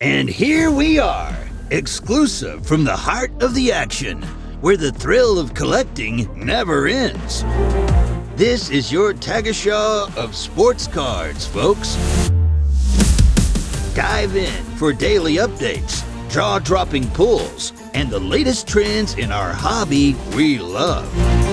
And here we are, exclusive from the heart of the action, where the thrill of collecting never ends. This is your Tagesschau of sports cards, folks. Dive in for daily updates, jaw-dropping pulls, and the latest trends in our hobby we love.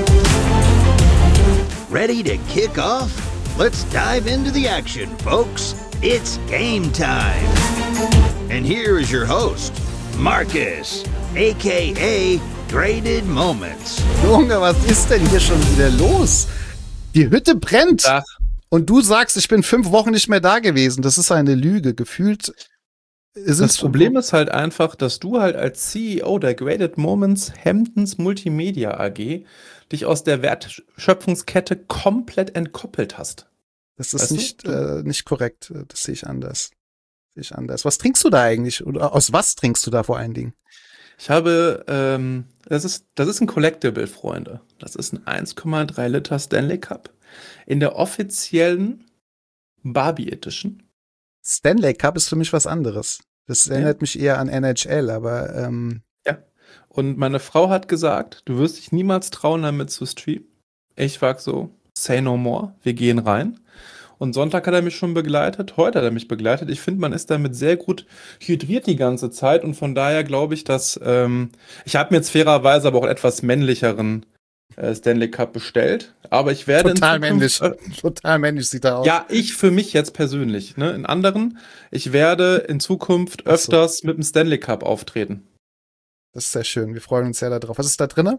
Ready to kick off? Let's dive into the action, folks. It's game time. And here is your host, Marcus, a.k.a. Graded Moments. Junge, was ist denn hier schon wieder los? Die Hütte brennt. Ach. Und du sagst, ich bin 5 Wochen nicht mehr da gewesen. Das ist eine Lüge. Gefühlt ist das Problem ist halt einfach, dass du halt als CEO der Graded Moments Hamptons Multimedia AG dich aus der Wertschöpfungskette komplett entkoppelt hast. Das ist nicht korrekt. Das sehe ich anders. Was trinkst du da eigentlich? Oder aus was trinkst du da vor allen Dingen? Ich habe, das ist ein Collectible, Freunde. Das ist ein 1,3 Liter Stanley Cup in der offiziellen Barbie Edition. Stanley Cup ist für mich was anderes. Das erinnert mich eher an NHL, aber ja. Und meine Frau hat gesagt, du wirst dich niemals trauen, damit zu streamen. Ich war so, say no more, wir gehen rein. Und Sonntag hat er mich schon begleitet, heute hat er mich begleitet. Ich finde, man ist damit sehr gut hydriert die ganze Zeit und von daher glaube ich, dass ich habe mir jetzt fairerweise aber auch etwas männlicheren Stanley Cup bestellt, aber ich werde total männlich sieht er aus. Ja, ich für mich jetzt persönlich, ne? In anderen, ich werde in Zukunft öfters mit dem Stanley Cup auftreten. Das ist sehr schön, wir freuen uns sehr darauf. Was ist da drin?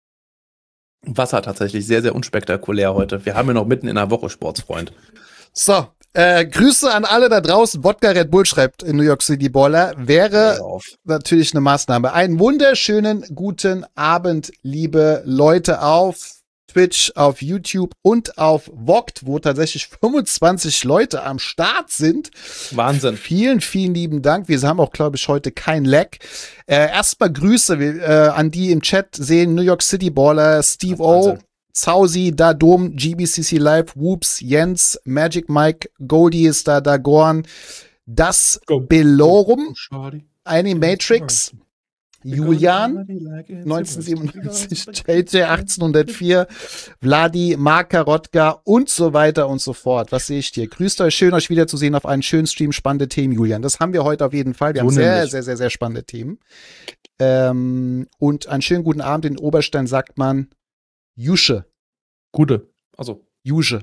Wasser tatsächlich, sehr, sehr unspektakulär heute. Wir haben ja noch mitten in der Woche, Sportsfreund. So, Grüße an alle da draußen. Wodka Red Bull schreibt in New York City Baller. Wäre natürlich eine Maßnahme. Einen wunderschönen guten Abend, liebe Leute auf Twitch, auf YouTube und auf Vogt, wo tatsächlich 25 Leute am Start sind. Wahnsinn. Vielen, vielen lieben Dank. Wir haben auch, glaube ich, heute kein Lag. Erstmal Grüße an die im Chat sehen. New York City Baller, Steve O, Zausi, Dadom, GBCC Live, Whoops, Jens, Magic Mike, Goldie ist da, Dagorn, das Belorum, Animatrix, Julian, 1997, JJ 1804, Vladi, Marka Rotka und so weiter und so fort. Was sehe ich dir? Grüßt euch, schön euch wiederzusehen auf einen schönen Stream, spannende Themen, Julian. Das haben wir heute auf jeden Fall. Wir haben sehr, sehr, sehr, sehr spannende Themen. Und einen schönen guten Abend. In Oberstein sagt man Jusche. Gude. Also. Jusche.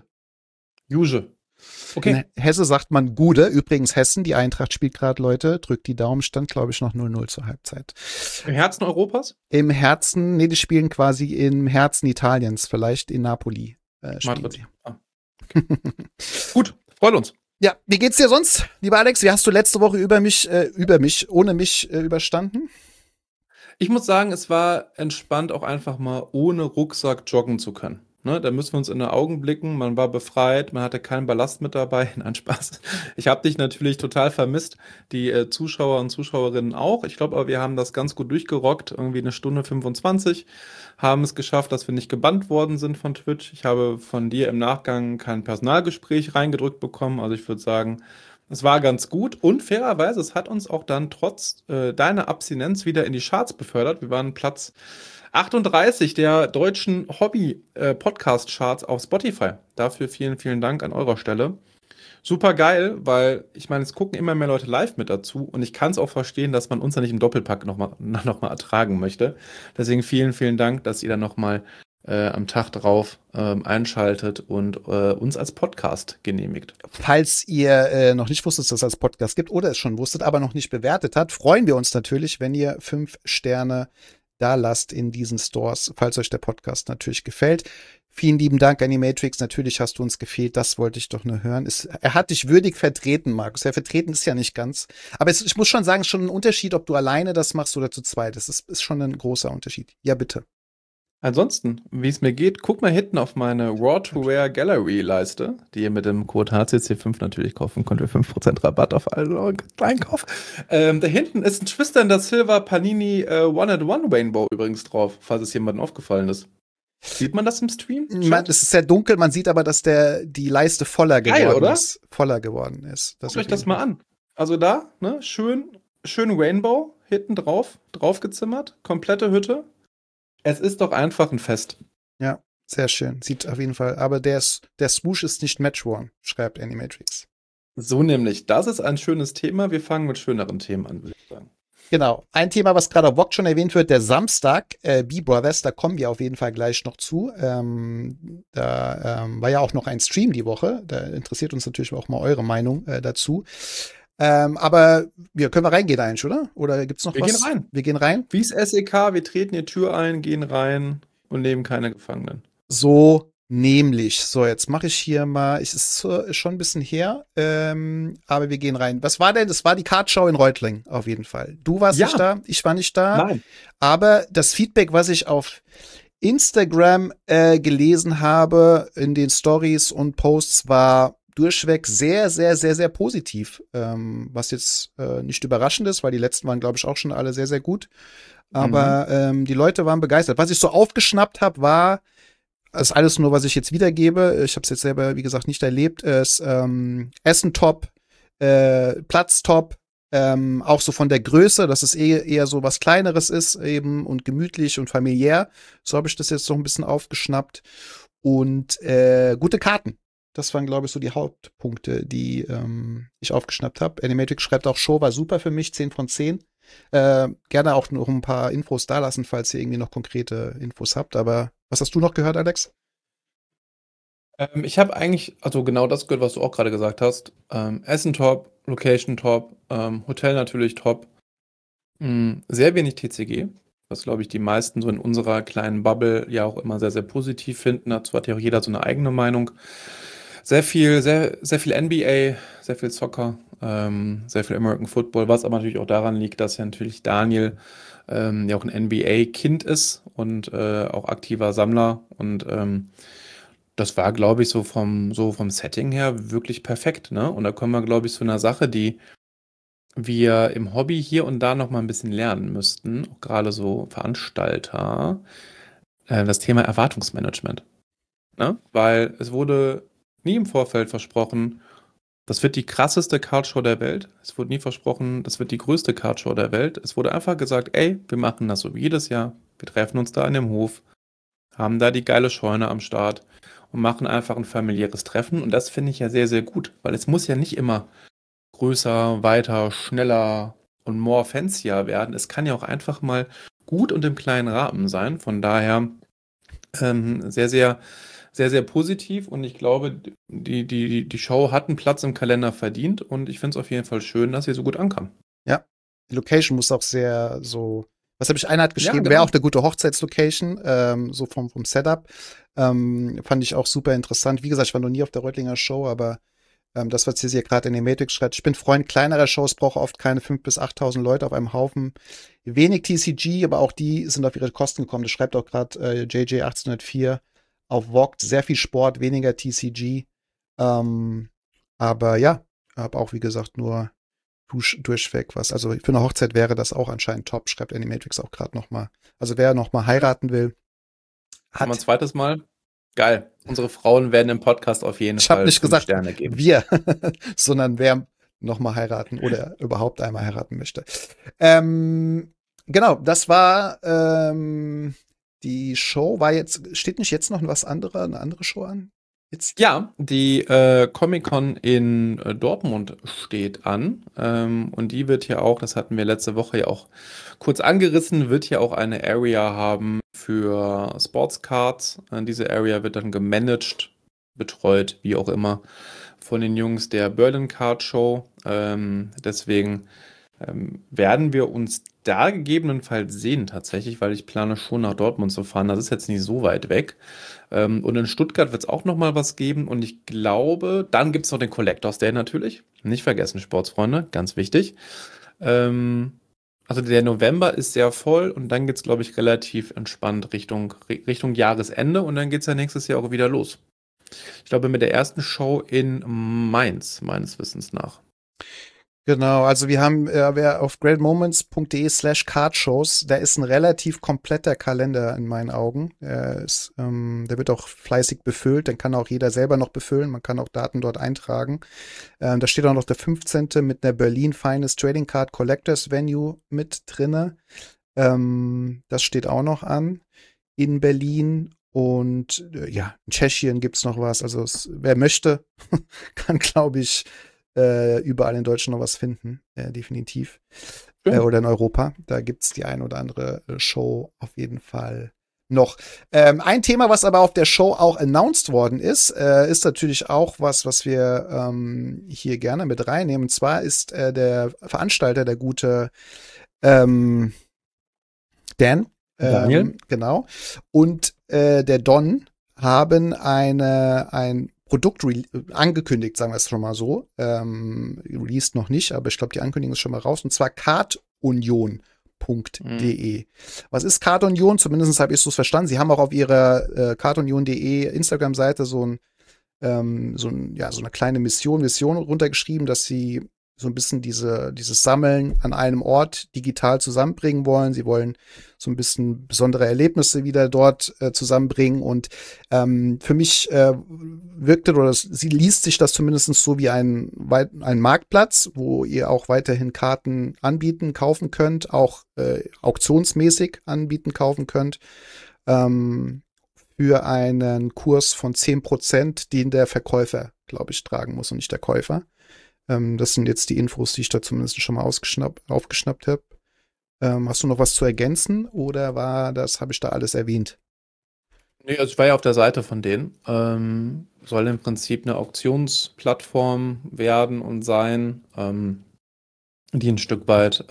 Okay. In Hesse sagt man Gude. Übrigens Hessen, die Eintracht spielt gerade, Leute. Drückt die Daumen, stand, glaube ich, noch 0-0 zur Halbzeit. Im Herzen Europas? Im Herzen, die spielen quasi im Herzen Italiens, vielleicht in Napoli. Madrid. Ah. Okay. Gut, freut uns. Ja, wie geht's dir sonst, lieber Alex? Wie hast du letzte Woche ohne mich überstanden? Ich muss sagen, es war entspannt, auch einfach mal ohne Rucksack joggen zu können. Ne, da müssen wir uns in die Augen blicken. Man war befreit, man hatte keinen Ballast mit dabei. Nein, Spaß. Ich habe dich natürlich total vermisst. Die Zuschauer und Zuschauerinnen auch. Ich glaube aber, wir haben das ganz gut durchgerockt. Irgendwie 1 Stunde 25. Haben es geschafft, dass wir nicht gebannt worden sind von Twitch. Ich habe von dir im Nachgang kein Personalgespräch reingedrückt bekommen. Also ich würde sagen, es war ganz gut und fairerweise, es hat uns auch dann trotz deiner Abstinenz wieder in die Charts befördert. Wir waren Platz 38 der deutschen Hobby-Podcast-Charts auf Spotify. Dafür vielen, vielen Dank an eurer Stelle. Super geil, weil ich meine, es gucken immer mehr Leute live mit dazu und ich kann es auch verstehen, dass man uns da nicht im Doppelpack noch mal ertragen möchte. Deswegen vielen, vielen Dank, dass ihr dann noch mal am Tag drauf einschaltet und uns als Podcast genehmigt. Falls ihr noch nicht wusstet, dass es als Podcast gibt oder es schon wusstet, aber noch nicht bewertet habt, freuen wir uns natürlich, wenn ihr 5 Sterne da lasst in diesen Stores, falls euch der Podcast natürlich gefällt. Vielen lieben Dank, Animatrix. Natürlich hast du uns gefehlt. Das wollte ich doch nur hören. Er hat dich würdig vertreten, Markus. Ja, vertreten ist ja nicht ganz. Aber ich muss schon sagen, es ist schon ein Unterschied, ob du alleine das machst oder zu zweit. Das ist schon ein großer Unterschied. Ja, bitte. Ansonsten, wie es mir geht, guck mal hinten auf meine Raw to Rare Gallery Leiste, die ihr mit dem Code HCC5 natürlich kaufen könnt, für 5% Rabatt auf allen Einkauf. Da hinten ist ein Twister in der Silver Panini One-at-One Rainbow übrigens drauf, falls es jemandem aufgefallen ist. Sieht man das im Stream? Es ist sehr dunkel, man sieht aber, dass die Leiste voller geworden ist. Guckt euch das mal an. Also da, ne, schön Rainbow hinten draufgezimmert, komplette Hütte. Es ist doch einfach ein Fest. Ja, sehr schön. Sieht auf jeden Fall. Aber der Swoosh ist nicht Match-worn, schreibt Animatrix. So nämlich, das ist ein schönes Thema. Wir fangen mit schöneren Themen an, würde ich sagen. Genau. Ein Thema, was gerade auf VOG schon erwähnt wird, der Samstag, B-Brothers, da kommen wir auf jeden Fall gleich noch zu. Da war ja auch noch ein Stream die Woche. Da interessiert uns natürlich auch mal eure Meinung dazu. Aber können wir reingehen eigentlich, oder? Oder gibt's noch Wir was? gehen rein. Wir gehen rein. Wie's SEK, wir treten die Tür ein, gehen rein und nehmen keine Gefangenen. So nämlich. So, jetzt mache ich hier mal, es ist schon ein bisschen her, aber wir gehen rein. Was war denn? Das war die Kartschau in Reutlingen, auf jeden Fall. Du warst Ja. nicht da, ich war nicht da. Nein. Aber das Feedback, was ich auf Instagram gelesen habe, in den Stories und Posts, war durchweg sehr, sehr, sehr, sehr positiv. Was jetzt nicht überraschend ist, weil die letzten waren, glaube ich, auch schon alle sehr, sehr gut. Aber die Leute waren begeistert. Was ich so aufgeschnappt habe, war, das ist alles nur, was ich jetzt wiedergebe. Ich habe es jetzt selber, wie gesagt, nicht erlebt. Ist Essen top, Platz top, auch so von der Größe, dass es eher so was Kleineres ist eben und gemütlich und familiär. So habe ich das jetzt so ein bisschen aufgeschnappt. Und gute Karten. Das waren, glaube ich, so die Hauptpunkte, die ich aufgeschnappt habe. Animatrix schreibt auch, Show war super für mich, 10 von 10. Gerne auch noch ein paar Infos da lassen, falls ihr irgendwie noch konkrete Infos habt. Aber was hast du noch gehört, Alex? Ich habe eigentlich, also genau das gehört, was du auch gerade gesagt hast. Essen top, Location top, Hotel natürlich top. Sehr wenig TCG, was glaube ich die meisten so in unserer kleinen Bubble ja auch immer sehr, sehr positiv finden. Dazu hat ja auch jeder so eine eigene Meinung. Sehr viel NBA, sehr viel Soccer, sehr viel American Football, was aber natürlich auch daran liegt, dass ja natürlich Daniel ja auch ein NBA-Kind ist und auch aktiver Sammler. Und das war, glaube ich, so vom Setting her wirklich perfekt, ne? Und da kommen wir, glaube ich, zu einer Sache, die wir im Hobby hier und da noch mal ein bisschen lernen müssten, auch gerade so Veranstalter, das Thema Erwartungsmanagement. Ne? Weil es wurde nie im Vorfeld versprochen, das wird die krasseste Cardshow der Welt. Es wurde nie versprochen, das wird die größte Cardshow der Welt. Es wurde einfach gesagt, ey, wir machen das so wie jedes Jahr. Wir treffen uns da in dem Hof, haben da die geile Scheune am Start und machen einfach ein familiäres Treffen. Und das finde ich ja sehr, sehr gut, weil es muss ja nicht immer größer, weiter, schneller und more fancier werden. Es kann ja auch einfach mal gut und im kleinen Rahmen sein. Von daher sehr, sehr, sehr, sehr positiv und ich glaube, die Show hat einen Platz im Kalender verdient und ich finde es auf jeden Fall schön, dass sie so gut ankam. Ja, die Location muss auch sehr so. Was habe ich? Einer hat geschrieben, Ja, genau. wäre auch eine gute Hochzeitslocation, so vom Setup. Fand ich auch super interessant. Wie gesagt, ich war noch nie auf der Reutlinger Show, aber das, was hier gerade in den Matrix schreibt, ich bin Freund kleinerer Shows, brauche oft keine 5.000 bis 8.000 Leute auf einem Haufen. Wenig TCG, aber auch die sind auf ihre Kosten gekommen. Das schreibt auch gerade JJ 1804 auf VOG. Sehr viel Sport, weniger TCG. Aber ja, habe auch, wie gesagt, nur durchweg was. Also für eine Hochzeit wäre das auch anscheinend top, schreibt Animatrix auch gerade noch mal. Also wer noch mal heiraten will, Haben wir ein zweites Mal? Geil. Unsere Frauen werden im Podcast auf jeden Ich habe Fall nicht 5 gesagt, Sterne geben. wir, sondern wer noch mal heiraten oder überhaupt einmal heiraten möchte. Genau, das war die Show. Steht nicht jetzt noch eine andere Show an? Jetzt? Ja, die Comic-Con in Dortmund steht an und die wird ja auch, das hatten wir letzte Woche ja auch kurz angerissen, wird ja auch eine Area haben für Sportscards. Diese Area wird dann gemanagt, betreut, wie auch immer, von den Jungs der Berlin Card Show. Deswegen werden wir uns da gegebenenfalls sehen tatsächlich, weil ich plane schon nach Dortmund zu fahren. Das ist jetzt nicht so weit weg. Und in Stuttgart wird es auch noch mal was geben. Und ich glaube, dann gibt es noch den Collectors Day natürlich. Nicht vergessen, Sportsfreunde, ganz wichtig. Also der November ist sehr voll und dann geht es, glaube ich, relativ entspannt Richtung Jahresende und dann geht es ja nächstes Jahr auch wieder los. Ich glaube, mit der ersten Show in Mainz, meines Wissens nach. Genau, also wir haben, wer auf greatmoments.de/cardshows, da ist ein relativ kompletter Kalender in meinen Augen. Der wird auch fleißig befüllt, den kann auch jeder selber noch befüllen, man kann auch Daten dort eintragen. Da steht auch noch der 15. mit einer Berlin Finest Trading Card Collectors Venue mit drinne. Das steht auch noch an in Berlin. Und ja, in Tschechien gibt's noch was. Also wer möchte, kann, glaube ich, überall in Deutschland noch was finden, definitiv. Oder in Europa. Da gibt's die ein oder andere Show auf jeden Fall noch. Ein Thema, was aber auf der Show auch announced worden ist, ist natürlich auch was wir hier gerne mit reinnehmen. Und zwar ist der Veranstalter, der gute Dan. Daniel. Genau. Und der Don haben ein Produkt angekündigt, sagen wir es schon mal so. Released noch nicht, aber ich glaube, die Ankündigung ist schon mal raus. Und zwar cardunion.de. Was ist Cardunion? Zumindest habe ich es so verstanden. Sie haben auch auf ihrer cardunion.de Instagram-Seite so eine kleine Mission runtergeschrieben, dass sie so ein bisschen dieses Sammeln an einem Ort digital zusammenbringen wollen. Sie wollen so ein bisschen besondere Erlebnisse wieder dort zusammenbringen. Und für mich wirkte, oder sie liest sich das zumindest so wie ein Marktplatz, wo ihr auch weiterhin Karten kaufen könnt, auch auktionsmäßig kaufen könnt, für einen Kurs von 10%, den der Verkäufer, glaube ich, tragen muss und nicht der Käufer. Das sind jetzt die Infos, die ich da zumindest schon mal aufgeschnappt habe. Hast du noch was zu ergänzen oder habe ich da alles erwähnt? Nee, also ich war ja auf der Seite von denen. Soll im Prinzip eine Auktionsplattform werden und sein, die ein Stück weit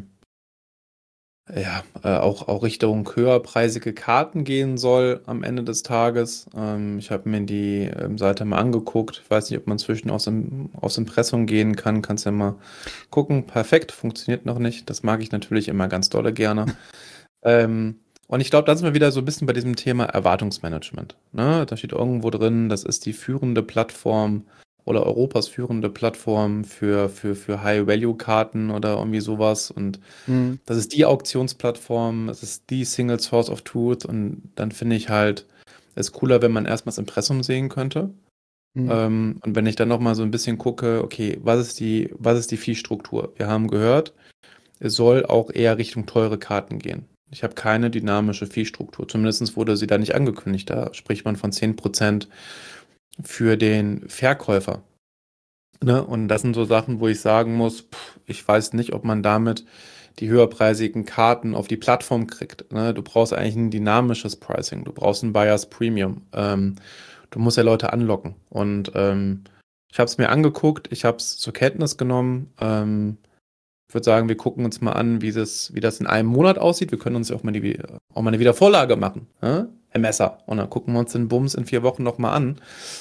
auch Richtung höherpreisige Karten gehen soll am Ende des Tages. Ich habe mir die Seite mal angeguckt. Ich weiß nicht, ob man zwischen aus Impressum gehen kann. Kannst ja mal gucken. Perfekt, funktioniert noch nicht. Das mag ich natürlich immer ganz dolle gerne. Und ich glaube, da sind wir wieder so ein bisschen bei diesem Thema Erwartungsmanagement. Ne? Da steht irgendwo drin, das ist die führende Plattform oder Europas führende Plattform für High-Value-Karten oder irgendwie sowas. Und das ist die Auktionsplattform, das ist die Single Source of Truth. Und dann finde ich halt, es ist cooler, wenn man erstmal das Impressum sehen könnte. Und wenn ich dann nochmal so ein bisschen gucke, okay, was ist die Fee-Struktur? Wir haben gehört, es soll auch eher Richtung teure Karten gehen. Ich habe keine dynamische Fee-Struktur. Zumindest wurde sie da nicht angekündigt. Da spricht man von 10% für den Verkäufer. Ne? Und das sind so Sachen, wo ich sagen muss, ich weiß nicht, ob man damit die höherpreisigen Karten auf die Plattform kriegt. Ne? Du brauchst eigentlich ein dynamisches Pricing. Du brauchst ein Buyers Premium. Du musst ja Leute anlocken. Und ich habe es mir angeguckt, ich habe es zur Kenntnis genommen. Ich würde sagen, wir gucken uns mal an, wie das in einem Monat aussieht. Wir können uns ja auch mal eine Wiedervorlage machen, Herr Messer. Und dann gucken wir uns den Bums in 4 Wochen nochmal an.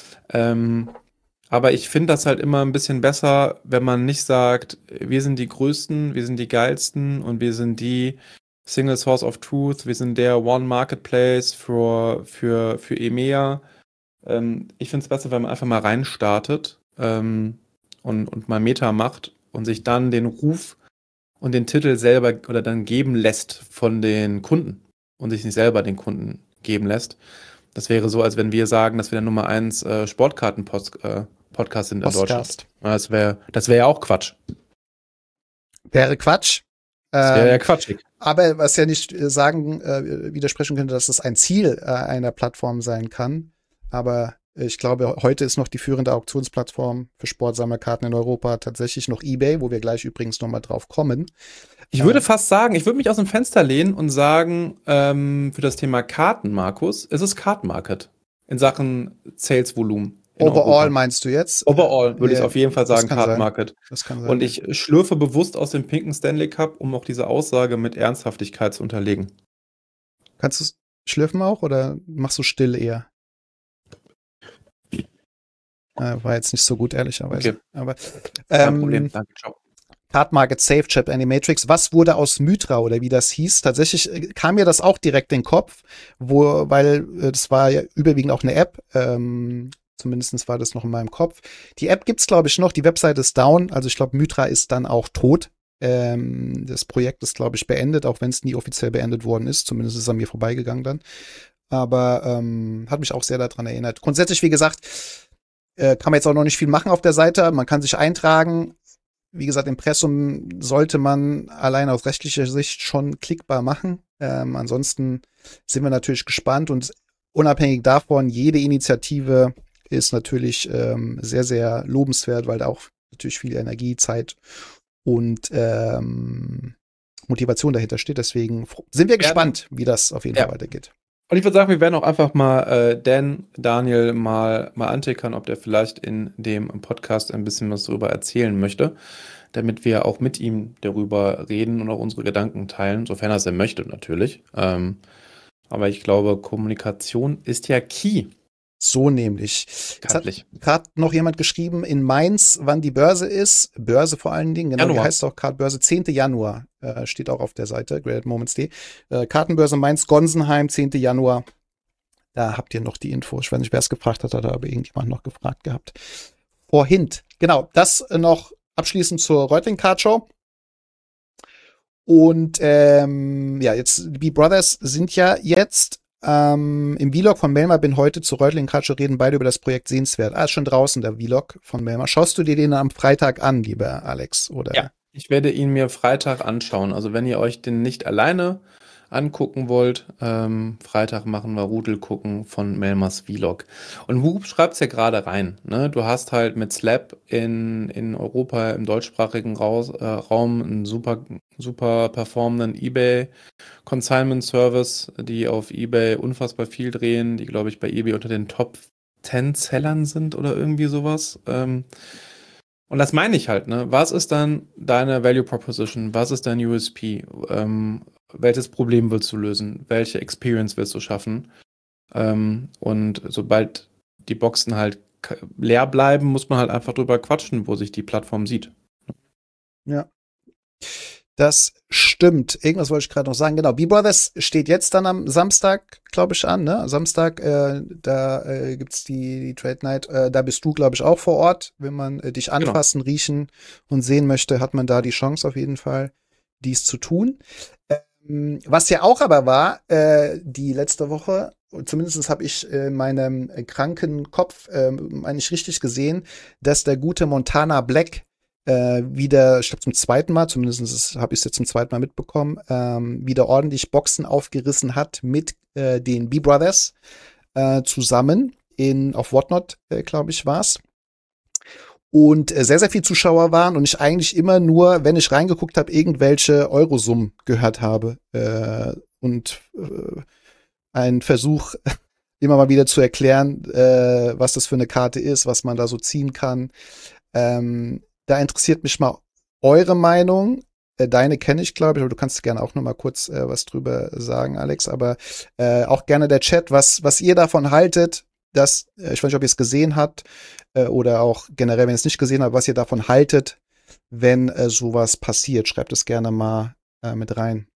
Aber ich finde das halt immer ein bisschen besser, wenn man nicht sagt, wir sind die Größten, wir sind die Geilsten und wir sind die Single Source of Truth, wir sind der One Marketplace für EMEA. Ich finde es besser, wenn man einfach mal reinstartet und mal Meta macht und sich dann den Ruf und den Titel selber oder dann geben lässt von den Kunden und sich nicht selber den Kunden geben lässt. Das wäre so, als wenn wir sagen, dass wir der Nummer 1 Sportkarten-Podcast sind in Deutschland. Das wäre ja auch Quatsch. Wäre Quatsch. Das wäre ja quatschig. Aber was ja nicht widersprechen könnte, dass das ein Ziel einer Plattform sein kann. Aber ich glaube, heute ist noch die führende Auktionsplattform für Sportsammelkarten in Europa tatsächlich noch eBay, wo wir gleich übrigens nochmal drauf kommen. Ich würde fast sagen, ich würde mich aus dem Fenster lehnen und sagen, für das Thema Karten, Markus, es ist Card Market in Sachen Sales-Volumen. Overall meinst du jetzt? Overall würde ich auf jeden Fall sagen, Card sein. Market. Das kann sein. Und ich schlürfe bewusst aus dem pinken Stanley Cup, um auch diese Aussage mit Ernsthaftigkeit zu unterlegen. Kannst du schlürfen auch oder machst du still eher? War jetzt nicht so gut, ehrlicherweise. Okay. Aber, Kein Problem, danke, ciao. Card Market Safe Chip Animatrix. Was wurde aus Mythra oder wie das hieß? Tatsächlich kam mir das auch direkt in den Kopf, weil das war ja überwiegend auch eine App, Zumindest war das noch in meinem Kopf. Die App gibt's, glaube ich, noch. Die Webseite ist down. Also ich glaube, Mythra ist dann auch tot. Das Projekt ist, glaube ich, beendet, auch wenn es nie offiziell beendet worden ist. Zumindest ist es an mir vorbeigegangen dann. Aber hat mich auch sehr daran erinnert. Grundsätzlich, wie gesagt, kann man jetzt auch noch nicht viel machen auf der Seite. Man kann sich eintragen. Wie gesagt, Impressum sollte man allein aus rechtlicher Sicht schon klickbar machen. Ansonsten sind wir natürlich gespannt und unabhängig davon, jede Initiative ist natürlich sehr, sehr lobenswert, weil da auch natürlich viel Energie, Zeit und Motivation dahinter steht. Deswegen sind wir gespannt, wie das auf jeden Fall weitergeht. Und ich würde sagen, wir werden auch einfach mal Daniel mal antickern, ob der vielleicht in dem Podcast ein bisschen was darüber erzählen möchte, damit wir auch mit ihm darüber reden und auch unsere Gedanken teilen, sofern er es denn möchte natürlich. Aber ich glaube, Kommunikation ist ja key. So nämlich. Jetzt hat gerade noch jemand geschrieben, in Mainz, wann die Börse ist. Börse vor allen Dingen, genau, Januar. Die heißt auch gerade Börse, 10. Januar, steht auch auf der Seite, greatmoments.de. Kartenbörse Mainz, Gonsenheim, 10. Januar. Da habt ihr noch die Info. Ich weiß nicht, wer es gefragt hat, hat aber irgendjemand noch gefragt gehabt. Vorhin. Genau, das noch abschließend zur Reutling Card Show. Und jetzt, die Brothers sind ja jetzt im Vlog von Melmar bin heute zu Reutling Card Show, reden beide über das Projekt Sehenswert. Ist schon draußen, der Vlog von Melmar. Schaust du dir den am Freitag an, lieber Alex? Oder? Ja, ich werde ihn mir Freitag anschauen. Also wenn ihr euch den nicht alleine angucken wollt, Freitag machen wir Rudel gucken von Melmars Vlog. Und Hub schreibt es ja gerade rein. Ne? Du hast halt mit Slab in Europa im deutschsprachigen Raum einen super performenden eBay Consignment Service, die auf eBay unfassbar viel drehen, die, glaube ich, bei eBay unter den Top 10 Sellern sind oder irgendwie sowas. Und das meine ich halt, ne? Was ist dann deine Value Proposition? Was ist dein USP? Welches Problem willst du lösen? Welche Experience willst du schaffen? Und sobald die Boxen halt leer bleiben, muss man halt einfach drüber quatschen, wo sich die Plattform sieht. Ja. Das stimmt. Irgendwas wollte ich gerade noch sagen. Genau, B-Brothers steht jetzt dann am Samstag, glaube ich, an. Ne? Samstag, da gibt's die Trade Night. Da bist du, glaube ich, auch vor Ort. Wenn man dich anfassen, riechen und sehen möchte, hat man da die Chance auf jeden Fall, dies zu tun. Was ja auch aber war, die letzte Woche, zumindest habe ich in meinem kranken Kopf eigentlich richtig gesehen, dass der gute Montana Black wieder, ich glaube zum zweiten Mal, zumindest habe ich es jetzt zum zweiten Mal mitbekommen, wieder ordentlich Boxen aufgerissen hat mit den B-Brothers zusammen auf Whatnot, glaube ich, war's. Und sehr, sehr viel Zuschauer waren und ich eigentlich immer nur, wenn ich reingeguckt habe, irgendwelche Eurosummen gehört habe. Und ein Versuch, immer mal wieder zu erklären, was das für eine Karte ist, was man da so ziehen kann. Da interessiert mich mal eure Meinung. Deine kenne ich, glaube ich, aber du kannst gerne auch noch mal kurz was drüber sagen, Alex. Aber auch gerne der Chat, was ihr davon haltet. Ich weiß nicht, ob ihr es gesehen habt oder auch generell, wenn ihr es nicht gesehen habt, was ihr davon haltet, wenn sowas passiert. Schreibt es gerne mal mit rein.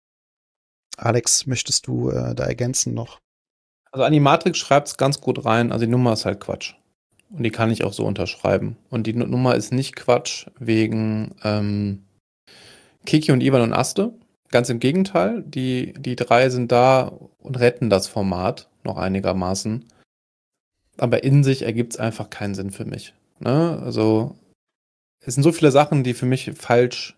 Alex, möchtest du da ergänzen noch? Also Animatrix schreibt es ganz gut rein. Also die Nummer ist halt Quatsch. Und die kann ich auch so unterschreiben. Und die Nummer ist nicht Quatsch wegen Kiki und Ivan und Aste. Ganz im Gegenteil. Die drei sind da und retten das Format noch einigermaßen. Aber in sich ergibt es einfach keinen Sinn für mich. Ne? Also es sind so viele Sachen, die für mich falsch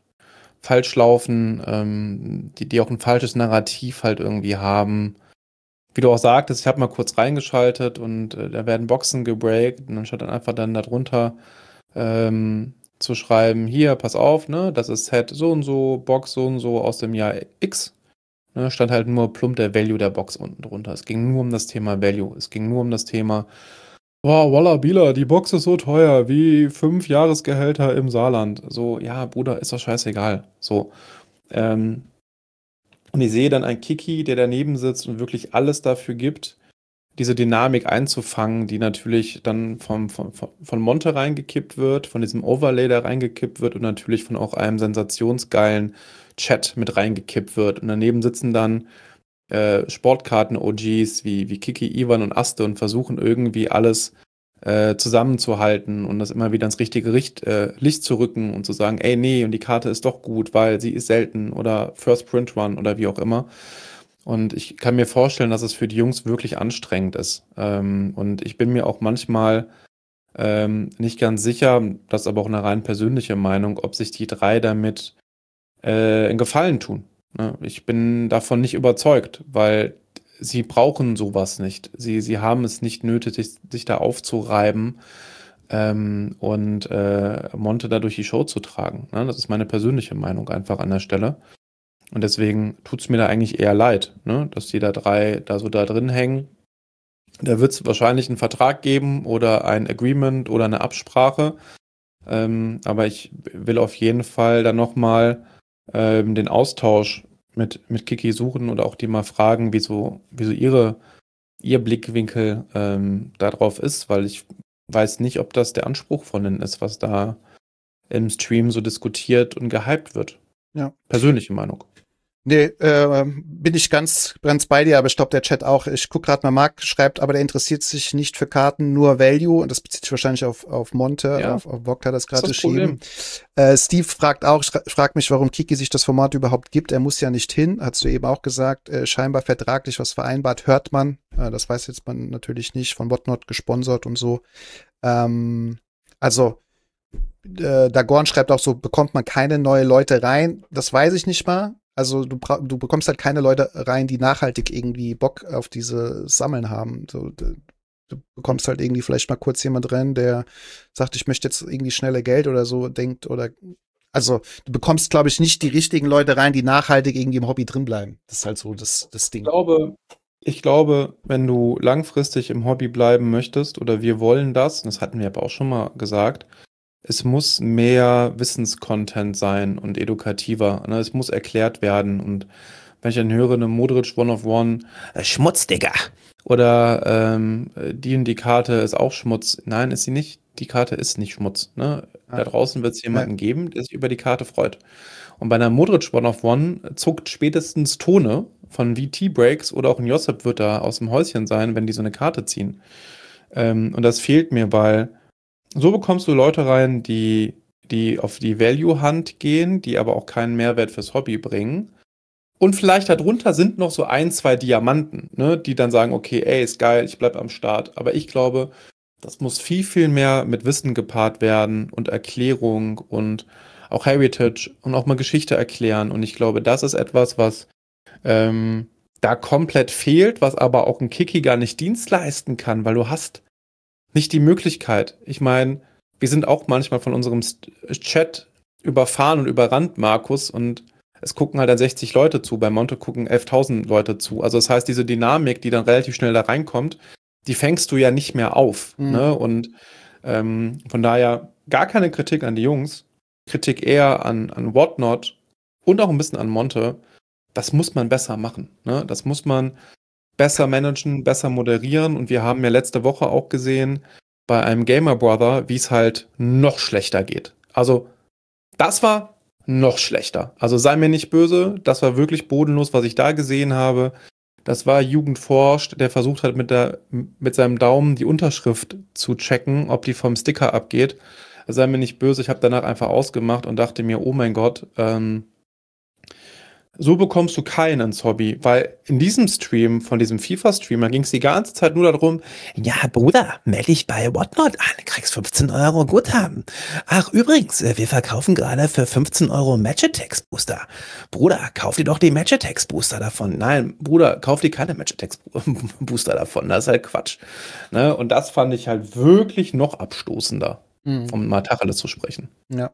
laufen, die auch ein falsches Narrativ halt irgendwie haben. Wie du auch sagtest, ich habe mal kurz reingeschaltet und da werden Boxen gebreakt und dann statt dann einfach dann darunter zu schreiben, hier, pass auf, ne, das ist Set so und so, Box so und so aus dem Jahr X. Ne, stand halt nur plump der Value der Box unten drunter. Es ging nur um das Thema Value. Es ging nur um das Thema, boah, Walla Bila, die Box ist so teuer wie 5 Jahresgehälter im Saarland. So, ja, Bruder, ist doch scheißegal. So, und ich sehe dann einen Kiki, der daneben sitzt und wirklich alles dafür gibt, diese Dynamik einzufangen, die natürlich dann von Monte reingekippt wird, von diesem Overlay da reingekippt wird und natürlich von auch einem sensationsgeilen Chat mit reingekippt wird. Und daneben sitzen dann Sportkarten-OGs wie Kiki, Ivan und Aste und versuchen irgendwie alles zusammenzuhalten und das immer wieder ins richtige Licht zu rücken und zu sagen, ey, nee, und die Karte ist doch gut, weil sie ist selten oder First Print Run oder wie auch immer. Und ich kann mir vorstellen, dass es für die Jungs wirklich anstrengend ist. Und ich bin mir auch manchmal nicht ganz sicher, das ist aber auch eine rein persönliche Meinung, ob sich die drei damit einen Gefallen tun. Ne? Ich bin davon nicht überzeugt, weil sie brauchen sowas nicht. Sie haben es nicht nötig, sich da aufzureiben und Monte da durch die Show zu tragen. Ne? Das ist meine persönliche Meinung einfach an der Stelle. Und deswegen tut es mir da eigentlich eher leid, ne? Dass die da drei da so da drin hängen. Da wird es wahrscheinlich einen Vertrag geben oder ein Agreement oder eine Absprache. Aber ich will auf jeden Fall dann nochmal den Austausch mit Kiki suchen oder auch die mal fragen, wieso ihr Blickwinkel darauf ist, weil ich weiß nicht, ob das der Anspruch von denen ist, was da im Stream so diskutiert und gehypt wird. Ja. Persönliche Meinung. Nee, bin ich ganz bei dir, aber ich glaube, der Chat auch. Ich guck gerade mal, Marc schreibt, aber der interessiert sich nicht für Karten, nur Value. Und das bezieht sich wahrscheinlich auf Monte, Ja. auf Vogt hat das gerade Das geschrieben. Steve fragt mich, warum Kiki sich das Format überhaupt gibt. Er muss ja nicht hin, hast du eben auch gesagt. Scheinbar vertraglich was vereinbart, hört man. Das weiß jetzt man natürlich nicht, von Whatnot gesponsert und so. Dagorn schreibt auch so, bekommt man keine neue Leute rein. Das weiß ich nicht mal. Also du bekommst halt keine Leute rein, die nachhaltig irgendwie Bock auf diese Sammeln haben. So, du bekommst halt irgendwie vielleicht mal kurz jemand rein, der sagt, ich möchte jetzt irgendwie schneller Geld oder so denkt also du bekommst, glaube ich, nicht die richtigen Leute rein, die nachhaltig irgendwie im Hobby drin bleiben. Das ist halt so das Ding. Ich glaube, wenn du langfristig im Hobby bleiben möchtest oder wir wollen das hatten wir aber auch schon mal gesagt, es muss mehr Wissenscontent sein und edukativer. Ne? Es muss erklärt werden. Und wenn ich dann höre, eine Modric One-of-One, Schmutz, Digga. Oder die und die Karte ist auch Schmutz. Nein, ist sie nicht. Die Karte ist nicht Schmutz. Ne? Da draußen wird es jemanden geben, der sich über die Karte freut. Und bei einer Modric One-of-One zuckt spätestens Tone von VT-Breaks oder auch ein Josip wird da aus dem Häuschen sein, wenn die so eine Karte ziehen. Und das fehlt mir, weil so bekommst du Leute rein, die auf die Value-Hand gehen, die aber auch keinen Mehrwert fürs Hobby bringen. Und vielleicht darunter sind noch so 1, 2 Diamanten, ne, die dann sagen, okay, ey, ist geil, ich bleib am Start. Aber ich glaube, das muss viel, viel mehr mit Wissen gepaart werden und Erklärung und auch Heritage und auch mal Geschichte erklären. Und ich glaube, das ist etwas, was da komplett fehlt, was aber auch ein Kiki gar nicht Dienst leisten kann, weil du hast nicht die Möglichkeit. Ich meine, wir sind auch manchmal von unserem Chat überfahren und überrannt, Markus, und es gucken halt dann 60 Leute zu. Bei Monte gucken 11.000 Leute zu. Also das heißt, diese Dynamik, die dann relativ schnell da reinkommt, die fängst du ja nicht mehr auf. Ne? Und von daher gar keine Kritik an die Jungs, Kritik eher an Whatnot und auch ein bisschen an Monte. Das muss man besser machen. Ne? Das muss man besser managen, besser moderieren. Und wir haben ja letzte Woche auch gesehen bei einem Gamer Brother, wie es halt noch schlechter geht. Also das war noch schlechter. Also sei mir nicht böse, das war wirklich bodenlos, was ich da gesehen habe. Das war Jugendforscht, der versucht hat mit seinem Daumen die Unterschrift zu checken, ob die vom Sticker abgeht. Sei mir nicht böse, ich habe danach einfach ausgemacht und dachte mir, oh mein Gott, so bekommst du keinen ins Hobby, weil in diesem Stream, von diesem FIFA-Streamer, ging es die ganze Zeit nur darum, ja, Bruder, melde dich bei Whatnot an, kriegst 15 Euro Guthaben. Ach, übrigens, wir verkaufen gerade für 15 Euro Match-Attacks-Booster. Bruder, kauf dir doch die Match-Attacks-Booster davon. Nein, Bruder, kauf dir keine Match-Attacks-Booster davon, das ist halt Quatsch. Ne? Und das fand ich halt wirklich noch abstoßender, um mal Tacheles zu sprechen. Ja.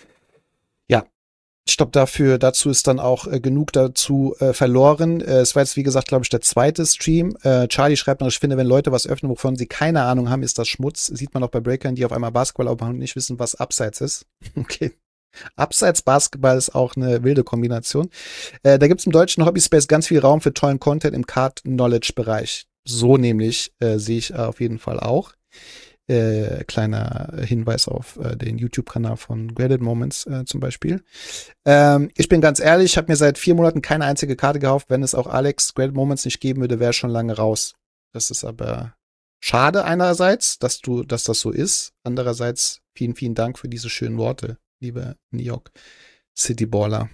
Ich glaube, dazu ist dann auch genug dazu verloren. Es war jetzt, wie gesagt, glaube ich, der zweite Stream. Charlie schreibt noch, ich finde, wenn Leute was öffnen, wovon sie keine Ahnung haben, ist das Schmutz. Sieht man auch bei Breakern, die auf einmal Basketball aufmachen und nicht wissen, was Abseits ist. Okay. Abseits Basketball ist auch eine wilde Kombination. Da gibt es im deutschen Hobbyspace ganz viel Raum für tollen Content im Card-Knowledge-Bereich. So nämlich sehe ich auf jeden Fall auch. Kleiner Hinweis auf den YouTube-Kanal von Graded Moments zum Beispiel. Ich bin ganz ehrlich, ich habe mir seit 4 Monaten keine einzige Karte gekauft. Wenn es auch Alex Graded Moments nicht geben würde, wäre schon lange raus. Das ist aber schade einerseits, dass das so ist. Andererseits vielen, vielen Dank für diese schönen Worte, liebe New York City Baller.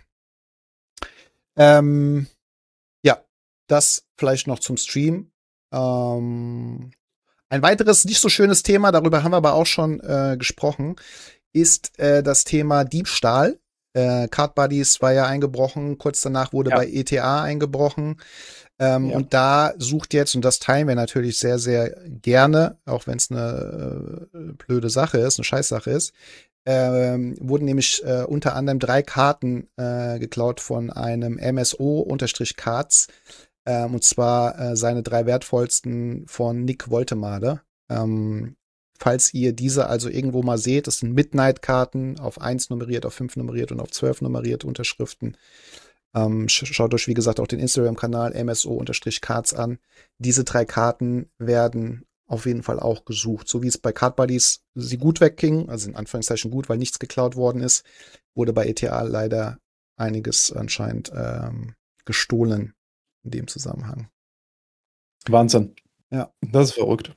Ja, das vielleicht noch zum Stream. Ein weiteres nicht so schönes Thema, darüber haben wir aber auch schon gesprochen, ist das Thema Diebstahl. Card Buddies war ja eingebrochen, kurz danach wurde bei ETA eingebrochen. Und da sucht jetzt, und das teilen wir natürlich sehr, sehr gerne, auch wenn es eine blöde Sache ist, eine Scheißsache ist, wurden nämlich unter anderem 3 Karten geklaut von einem MSO-Cards. Und zwar seine 3 wertvollsten von Nick Woltemade. Falls ihr diese also irgendwo mal seht, das sind Midnight-Karten, auf 1 nummeriert, auf 5 nummeriert und auf 12 nummeriert Unterschriften. Schaut euch, wie gesagt, auch den Instagram-Kanal MSO-Cards an. Diese 3 Karten werden auf jeden Fall auch gesucht. So wie es bei Card Buddies sie gut wegging, also in Anführungszeichen gut, weil nichts geklaut worden ist, wurde bei ETA leider einiges anscheinend gestohlen in dem Zusammenhang. Wahnsinn. Ja. Das ist verrückt.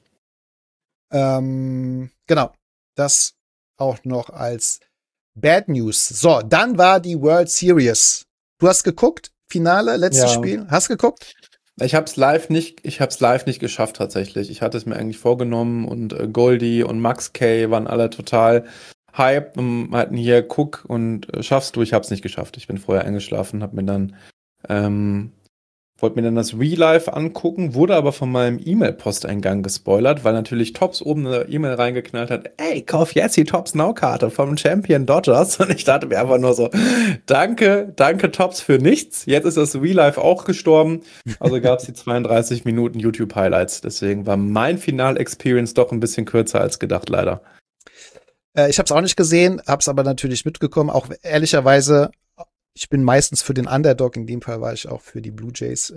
Genau. Das auch noch als Bad News. So, dann war die World Series. Du hast geguckt? Finale, letztes Spiel? Hast geguckt? Ich hab's live nicht geschafft tatsächlich. Ich hatte es mir eigentlich vorgenommen und Goldie und Max K waren alle total hyped und hatten hier guck und schaffst du. Ich hab's nicht geschafft. Ich bin vorher eingeschlafen, wollte mir dann das Real Life angucken, wurde aber von meinem E-Mail-Posteingang gespoilert, weil natürlich Topps oben eine E-Mail reingeknallt hat, ey, kauf jetzt die Topps Now-Karte vom Champion Dodgers. Und ich dachte mir einfach nur so, danke Topps für nichts. Jetzt ist das Real Life auch gestorben. Also gab es die 32 Minuten YouTube-Highlights. Deswegen war mein Final-Experience doch ein bisschen kürzer als gedacht, leider. Ich habe es auch nicht gesehen, habe es aber natürlich mitgekommen. Auch ehrlicherweise, ich bin meistens für den Underdog, in dem Fall war ich auch für die Blue Jays.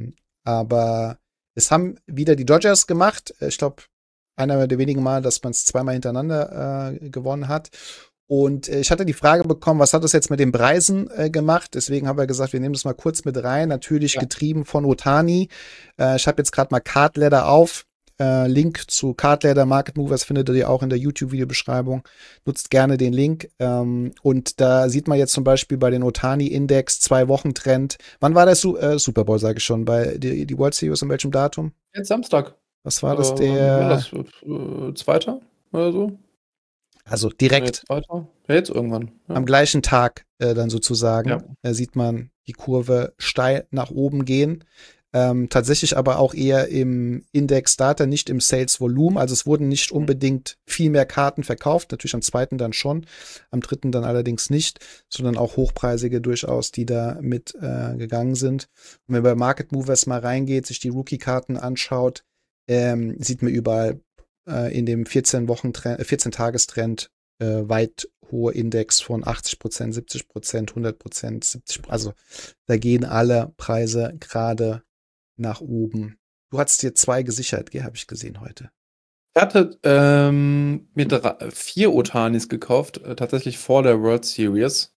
Aber es haben wieder die Dodgers gemacht. Ich glaube, einer der wenigen Mal, dass man es 2-mal hintereinander gewonnen hat. Und ich hatte die Frage bekommen, was hat das jetzt mit den Preisen gemacht? Deswegen haben wir gesagt, wir nehmen das mal kurz mit rein. Natürlich getrieben von Ohtani. Ich habe jetzt gerade mal Card Ladder auf. Link zu Card Ladder Market Movers findet ihr auch in der YouTube-Videobeschreibung. Nutzt gerne den Link. Und da sieht man jetzt zum Beispiel bei den Ohtani-Index 2-Wochen-Trend. Wann war der Super Bowl, sage ich schon, bei die World Series, an welchem Datum? Jetzt Samstag. Was war das, der? Zweiter oder so? Also direkt. Jetzt irgendwann. Ja. Am gleichen Tag dann sozusagen. Sieht man die Kurve steil nach oben gehen. Tatsächlich aber auch eher im Index Data, nicht im Sales Volumen. Also es wurden nicht unbedingt viel mehr Karten verkauft, natürlich am 2. dann schon, am 3. dann allerdings nicht, sondern auch hochpreisige durchaus, die da mit gegangen sind. Und wenn man bei Market Movers mal reingeht, sich die Rookie-Karten anschaut, sieht man überall in dem 14-Tagestrend weit hohe Index von 80%, 70%, 100%, 70%. Also da gehen alle Preise gerade nach oben. Du hattest dir 2 gesichert, habe ich gesehen heute. Ich hatte mir 4 Ohtanis gekauft, tatsächlich vor der World Series.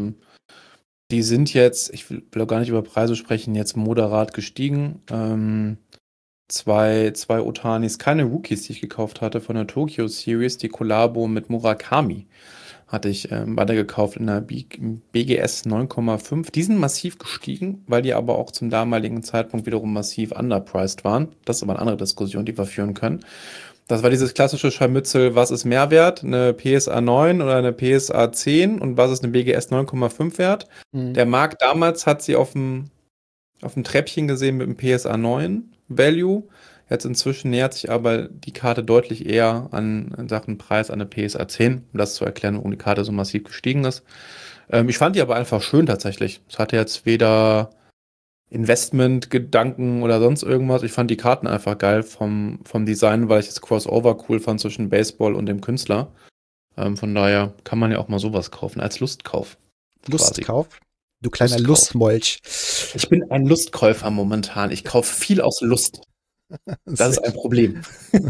Die sind jetzt, ich will gar nicht über Preise sprechen, jetzt moderat gestiegen. 2 Ohtanis, keine Rookies, die ich gekauft hatte von der Tokyo Series, die Kollabo mit Murakami hatte ich weitergekauft in der BGS 9,5. Die sind massiv gestiegen, weil die aber auch zum damaligen Zeitpunkt wiederum massiv underpriced waren. Das ist aber eine andere Diskussion, die wir führen können. Das war dieses klassische Scharmützel, was ist mehr wert? Eine PSA 9 oder eine PSA 10 und was ist eine BGS 9,5 wert? Der Markt damals hat sie auf dem Treppchen gesehen mit dem PSA 9 Value. Jetzt inzwischen nähert sich aber die Karte deutlich eher an Sachen Preis an eine PSA 10, um das zu erklären, warum die Karte so massiv gestiegen ist. Ich fand die aber einfach schön tatsächlich. Es hatte jetzt weder Investment-Gedanken oder sonst irgendwas. Ich fand die Karten einfach geil vom Design, weil ich das Crossover cool fand zwischen Baseball und dem Künstler. Von daher kann man ja auch mal sowas kaufen, als Lustkauf. Lustkauf? Du kleiner Lustmolch. Ich bin ein Lustkäufer momentan. Ich kaufe viel aus Lust. Das ist ein Problem.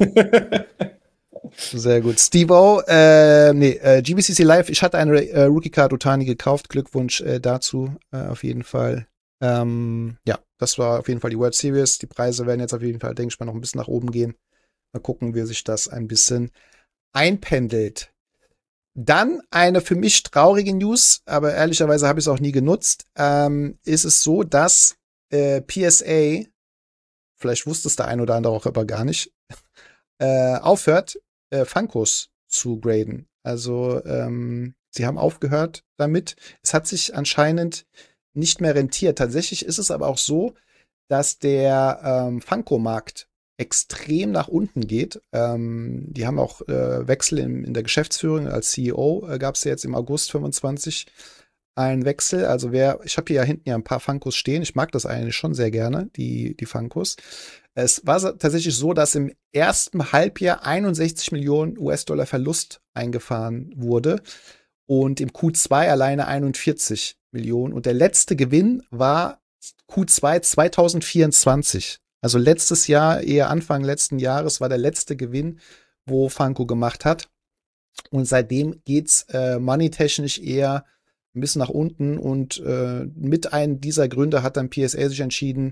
Sehr gut. Steve-O, GBCC Live, ich hatte eine Rookie-Card Ohtani gekauft. Glückwunsch dazu auf jeden Fall. Das war auf jeden Fall die World Series. Die Preise werden jetzt auf jeden Fall, denke ich mal, noch ein bisschen nach oben gehen. Mal gucken, wie sich das ein bisschen einpendelt. Dann eine für mich traurige News, aber ehrlicherweise habe ich es auch nie genutzt. Ist es so, dass PSA, vielleicht wusste es der ein oder andere auch aber gar nicht, aufhört, Funkos zu graden. Also sie haben aufgehört damit. Es hat sich anscheinend nicht mehr rentiert. Tatsächlich ist es aber auch so, dass der Funko-Markt extrem nach unten geht. Die haben auch Wechsel in der Geschäftsführung. Als CEO gab es ja jetzt im August 25 einen Wechsel. Also ich habe hier ja hinten ja ein paar Funkos stehen. Ich mag das eigentlich schon sehr gerne, die Funkos. Es war tatsächlich so, dass im ersten Halbjahr 61 Millionen US-Dollar Verlust eingefahren wurde und im Q2 alleine 41 Millionen. Und der letzte Gewinn war Q2 2024. Also letztes Jahr, eher Anfang letzten Jahres, war der letzte Gewinn, wo Funko gemacht hat. Und seitdem geht's moneytechnisch eher ein bisschen nach unten. Und mit einem dieser Gründe hat dann PSA sich entschieden,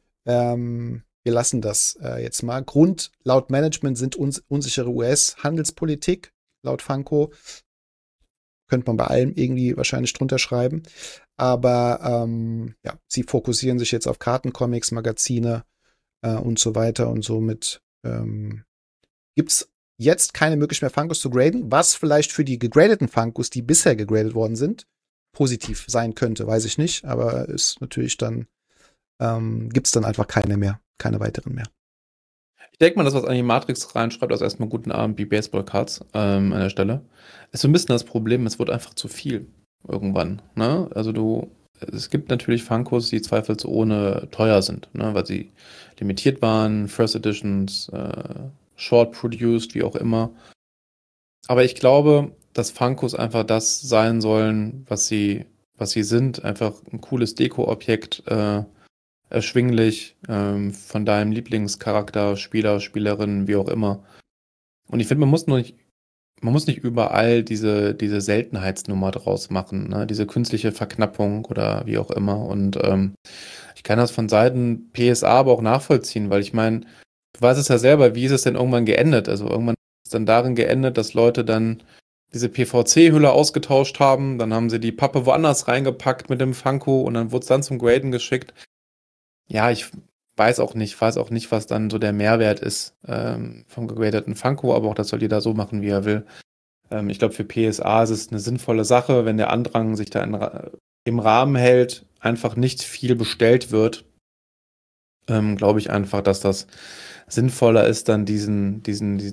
wir lassen das jetzt mal. Grund laut Management sind unsichere US-Handelspolitik. Laut Funko könnte man bei allem irgendwie wahrscheinlich drunter schreiben. Aber ja, sie fokussieren sich jetzt auf Kartencomics, Magazine und so weiter. Und somit gibt's jetzt keine Möglichkeit mehr, Funkos zu graden, was vielleicht für die gegradeten Funkos, die bisher gegradet worden sind, positiv sein könnte, weiß ich nicht. Aber ist natürlich dann gibt's dann einfach keine mehr, keine weiteren mehr. Ich denke mal, das, was Animatrix reinschreibt, also erstmal guten Abend, wie Baseball-Cards an der Stelle, ist so ein bisschen das Problem, es wird einfach zu viel irgendwann. Ne? Also es gibt natürlich Funkos, die zweifelsohne teuer sind, ne? Weil sie limitiert waren, First Editions, Short Produced, wie auch immer. Aber ich glaube, dass Funkos einfach das sein sollen, was sie sind. Einfach ein cooles Deko-Objekt, erschwinglich, von deinem Lieblingscharakter, Spieler, Spielerin, wie auch immer. Und ich finde, man muss nicht überall diese Seltenheitsnummer draus machen, ne? Diese künstliche Verknappung oder wie auch immer. Und ich kann das von Seiten PSA aber auch nachvollziehen, weil ich meine, du weißt es ja selber, wie ist es denn irgendwann geendet? Also irgendwann ist es dann darin geendet, dass Leute dann diese PVC-Hülle ausgetauscht haben, dann haben sie die Pappe woanders reingepackt mit dem Funko und dann wurde es dann zum Graden geschickt. Ja, ich weiß auch nicht, was dann so der Mehrwert ist vom gegradeten Funko, aber auch das soll jeder so machen, wie er will. Ich glaube, für PSA ist es eine sinnvolle Sache, wenn der Andrang sich da im Rahmen hält, einfach nicht viel bestellt wird. Glaube ich einfach, dass das sinnvoller ist, dann diesen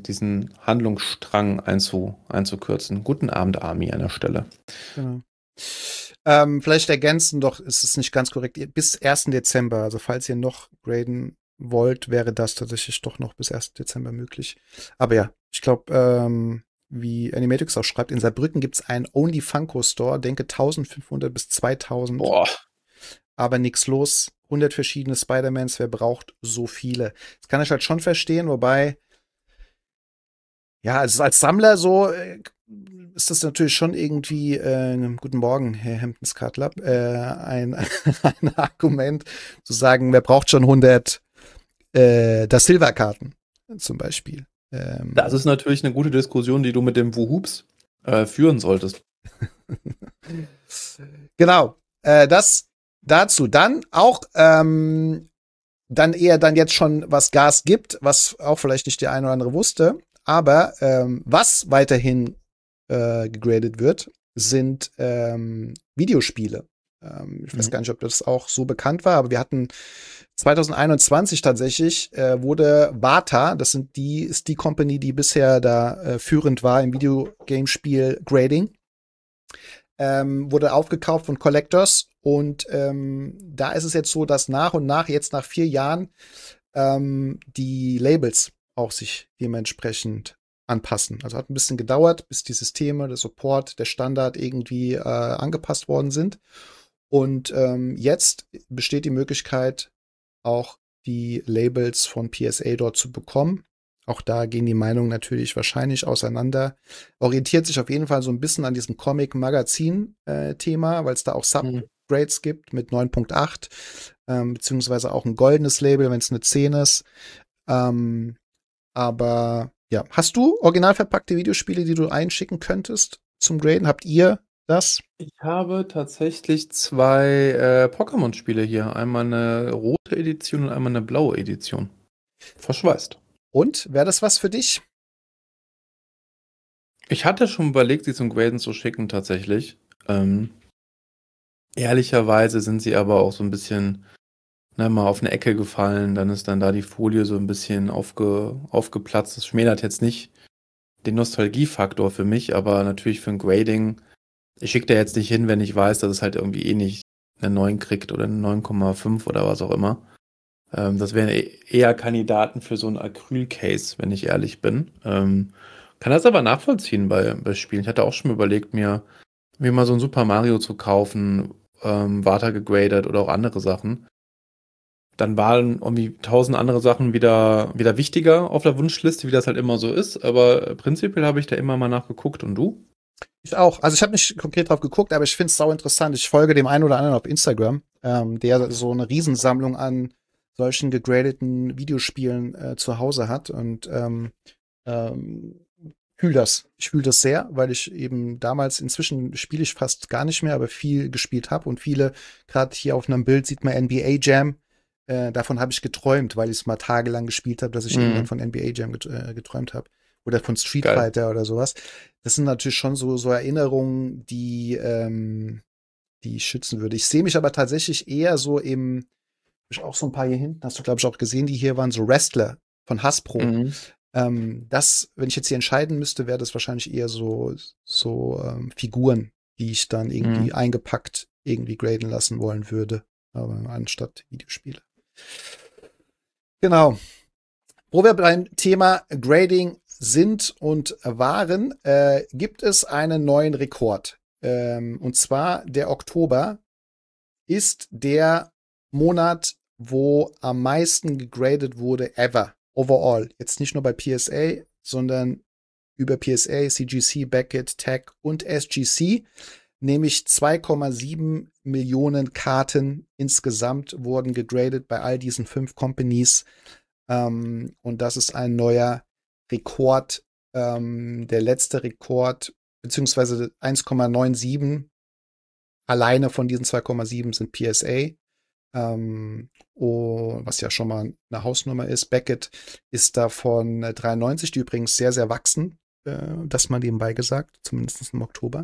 Handlungsstrang einzukürzen. Guten Abend, Army, an der Stelle. Genau. Vielleicht ergänzen, doch ist es nicht ganz korrekt, bis 1. Dezember. Also falls ihr noch graden wollt, wäre das tatsächlich doch noch bis 1. Dezember möglich. Aber ja, ich glaube, wie Animatrix auch schreibt, in Saarbrücken gibt es einen Only Funko Store, denke 1500 bis 2000. Boah. Aber nix los. 100 verschiedene Spider-Mans, wer braucht so viele? Das kann ich halt schon verstehen, wobei, ja, also als Sammler so ist das natürlich schon irgendwie, guten Morgen, Herr Hamptons Card Lab, ein Argument zu sagen, wer braucht schon 100 das Silver-Karten zum Beispiel. Das ist natürlich eine gute Diskussion, die du mit dem Wuhoops führen solltest. Genau, das dazu. Dann auch dann eher dann jetzt schon, was Gas gibt, was auch vielleicht nicht der eine oder andere wusste, aber was weiterhin gegradet wird, sind Videospiele. Ich weiß gar nicht, ob das auch so bekannt war, aber wir hatten 2021 tatsächlich wurde Vata, ist die Company, die bisher da führend war im Videogamespiel Grading, wurde aufgekauft von Collectors und da ist es jetzt so, dass nach und nach, jetzt nach 4 Jahren, die Labels auch sich dementsprechend anpassen. Also hat ein bisschen gedauert, bis die Systeme, der Support, der Standard irgendwie angepasst worden sind. Und jetzt besteht die Möglichkeit, auch die Labels von PSA dort zu bekommen. Auch da gehen die Meinungen natürlich wahrscheinlich auseinander. Orientiert sich auf jeden Fall so ein bisschen an diesem Comic-Magazin-Thema, weil es da auch Subgrades gibt mit 9.8, beziehungsweise auch ein goldenes Label, wenn es eine 10 ist. Aber ja, hast du original verpackte Videospiele, die du einschicken könntest zum Graden? Habt ihr das? Ich habe tatsächlich 2 Pokémon-Spiele hier. Einmal eine rote Edition und einmal eine blaue Edition. Verschweißt. Und wäre das was für dich? Ich hatte schon überlegt, sie zum Graden zu schicken, tatsächlich. Ehrlicherweise sind sie aber auch so ein bisschen mal auf eine Ecke gefallen. Dann ist dann da die Folie so ein bisschen aufgeplatzt. Das schmälert jetzt nicht den Nostalgiefaktor für mich, aber natürlich für ein Grading. Ich schicke da jetzt nicht hin, wenn ich weiß, dass es halt irgendwie eh nicht eine 9 kriegt oder eine 9,5 oder was auch immer. Das wären eher Kandidaten für so ein Acryl-Case, wenn ich ehrlich bin. Kann das aber nachvollziehen bei Spielen. Ich hatte auch schon überlegt, mir mal so ein Super Mario zu kaufen, weiter gegradet oder auch andere Sachen. Dann waren irgendwie 1000 andere Sachen wieder wichtiger auf der Wunschliste, wie das halt immer so ist. Aber prinzipiell habe ich da immer mal nachgeguckt. Und du? Ich auch. Also ich habe nicht konkret drauf geguckt, aber ich finde es sau interessant. Ich folge dem einen oder anderen auf Instagram, der so eine Riesensammlung an solchen gegradeten Videospielen zu Hause hat. Und fühle das. Ich fühle das sehr, weil ich eben damals, inzwischen spiele ich fast gar nicht mehr, aber viel gespielt habe. Und viele, gerade hier auf einem Bild sieht man NBA Jam. Davon habe ich geträumt, weil ich es mal tagelang gespielt habe, dass ich irgendwann von NBA Jam geträumt habe. Oder von Street Geil. Fighter oder sowas. Das sind natürlich schon so Erinnerungen, die ich schützen würde. Ich sehe mich aber tatsächlich eher so hab ich auch so ein paar hier hinten, hast du, glaube ich, auch gesehen, die hier waren so Wrestler von Hasbro. Mhm. Wenn ich jetzt hier entscheiden müsste, wäre das wahrscheinlich eher so Figuren, die ich dann irgendwie eingepackt irgendwie graden lassen wollen würde. Aber anstatt Videospiele. Genau. Wo wir beim Thema Grading sind und waren, gibt es einen neuen Rekord. Und zwar der Oktober ist der Monat, wo am meisten gegradet wurde ever. Overall. Jetzt nicht nur bei PSA, sondern über PSA, CGC, Beckett, Tag und SGC. Nämlich 2,7 Millionen Karten insgesamt wurden gegradet bei all diesen 5 Companies. Und das ist ein neuer Rekord. Der letzte Rekord, beziehungsweise 1,97 alleine von diesen 2,7 sind PSA. Was ja schon mal eine Hausnummer ist. Beckett ist davon 93, die übrigens sehr, sehr wachsen. Das mal nebenbei gesagt, zumindest im Oktober.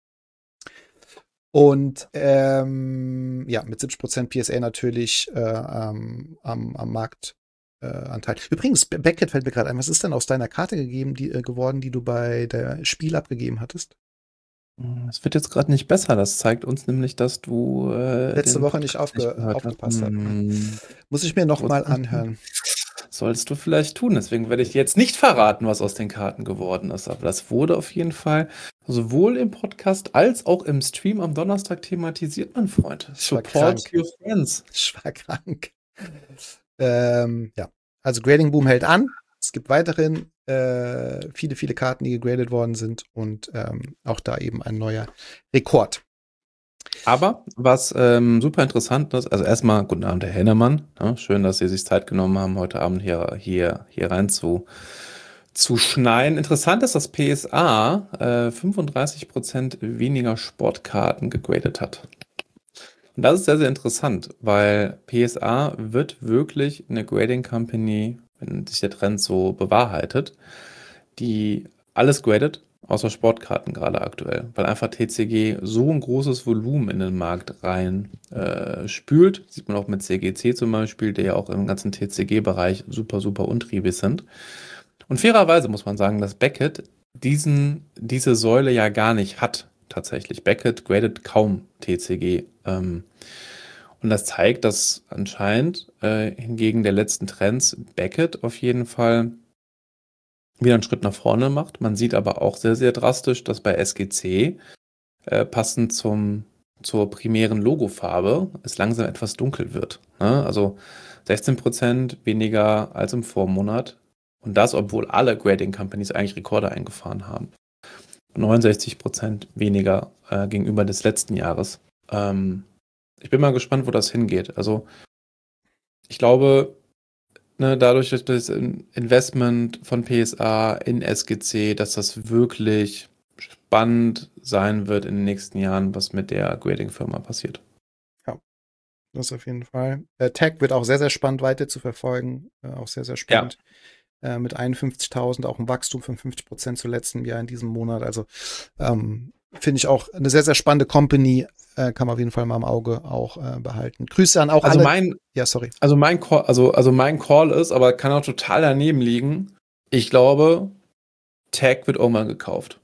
Und ja, mit 70% PSA natürlich am Marktanteil. Übrigens, Beckett fällt mir gerade ein, was ist denn aus deiner Karte geworden, die du bei der Spiel abgegeben hattest? Es wird jetzt gerade nicht besser. Das zeigt uns nämlich, dass du letzte Woche nicht aufgepasst hast. Muss ich mir noch mal anhören. Solltest du vielleicht tun. Deswegen werde ich dir jetzt nicht verraten, was aus den Karten geworden ist. Aber das wurde auf jeden Fall sowohl im Podcast als auch im Stream am Donnerstag thematisiert, mein Freund. Support your friends. Ich war krank. Ja, also Grading Boom hält an. Es gibt weiterhin viele, viele Karten, die gegradet worden sind und auch da eben ein neuer Rekord. Aber was super interessant ist, also erstmal guten Abend, Herr Hennemann. Ja, schön, dass Sie sich Zeit genommen haben, heute Abend hier rein zu schneiden. Interessant ist, dass PSA 35% weniger Sportkarten gegradet hat. Und das ist sehr, sehr interessant, weil PSA wird wirklich eine Grading Company, wenn sich der Trend so bewahrheitet, die alles gradet, außer Sportkarten gerade aktuell, weil einfach TCG so ein großes Volumen in den Markt rein spült. Sieht man auch mit CGC zum Beispiel, der ja auch im ganzen TCG-Bereich super, super untriebig sind. Und fairerweise muss man sagen, dass Beckett diese Säule ja gar nicht hat, tatsächlich. Beckett gradet kaum TCG. Und das zeigt, dass anscheinend hingegen der letzten Trends Beckett auf jeden Fall wieder einen Schritt nach vorne macht. Man sieht aber auch sehr, sehr drastisch, dass bei SGC passend zur primären Logofarbe es langsam etwas dunkel wird. Ne? Also 16% weniger als im Vormonat. Und das, obwohl alle Grading Companies eigentlich Rekorde eingefahren haben. 69% weniger gegenüber des letzten Jahres. Ich bin mal gespannt, wo das hingeht. Also ich glaube, ne, dadurch, dass das Investment von PSA in SGC, dass das wirklich spannend sein wird in den nächsten Jahren, was mit der Grading-Firma passiert. Das auf jeden Fall. Tech wird auch sehr, sehr spannend weiter zu verfolgen. Auch sehr, sehr spannend. Mit 51.000, auch ein Wachstum von 50% zu letztem Jahr in diesem Monat. Also finde ich auch eine sehr, sehr spannende Company. Kann man auf jeden Fall mal im Auge auch behalten. Grüße an auch Also alle. Ja, sorry. Also mein Call ist, aber kann auch total daneben liegen. Ich glaube, Tag wird auch mal gekauft.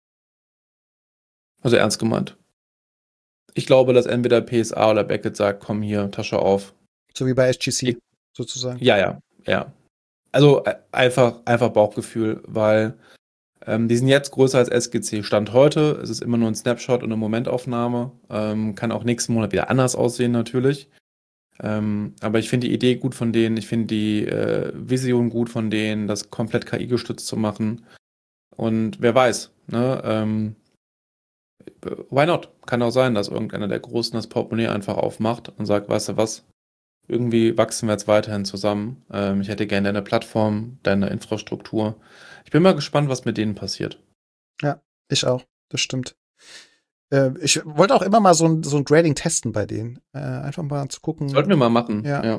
Also ernst gemeint. Ich glaube, dass entweder PSA oder Beckett sagt, komm hier, Tasche auf. So wie bei SGC sozusagen. Ja. Also einfach Bauchgefühl, weil die sind jetzt größer als SGC. Stand heute, es ist immer nur ein Snapshot und eine Momentaufnahme. Kann auch nächsten Monat wieder anders aussehen natürlich. Aber ich finde die Idee gut von denen, ich finde die Vision gut von denen, das komplett KI-gestützt zu machen. Und wer weiß, ne? Why not? Kann auch sein, dass irgendeiner der Großen das Portemonnaie einfach aufmacht und sagt, weißt du was, irgendwie wachsen wir jetzt weiterhin zusammen. Ich hätte gerne deine Plattform, deine Infrastruktur. Ich bin mal gespannt, was mit denen passiert. Ja, ich auch. Das stimmt. Ich wollte auch immer mal so ein Grading testen bei denen. Einfach mal zu gucken. Sollten wir mal machen. Ja.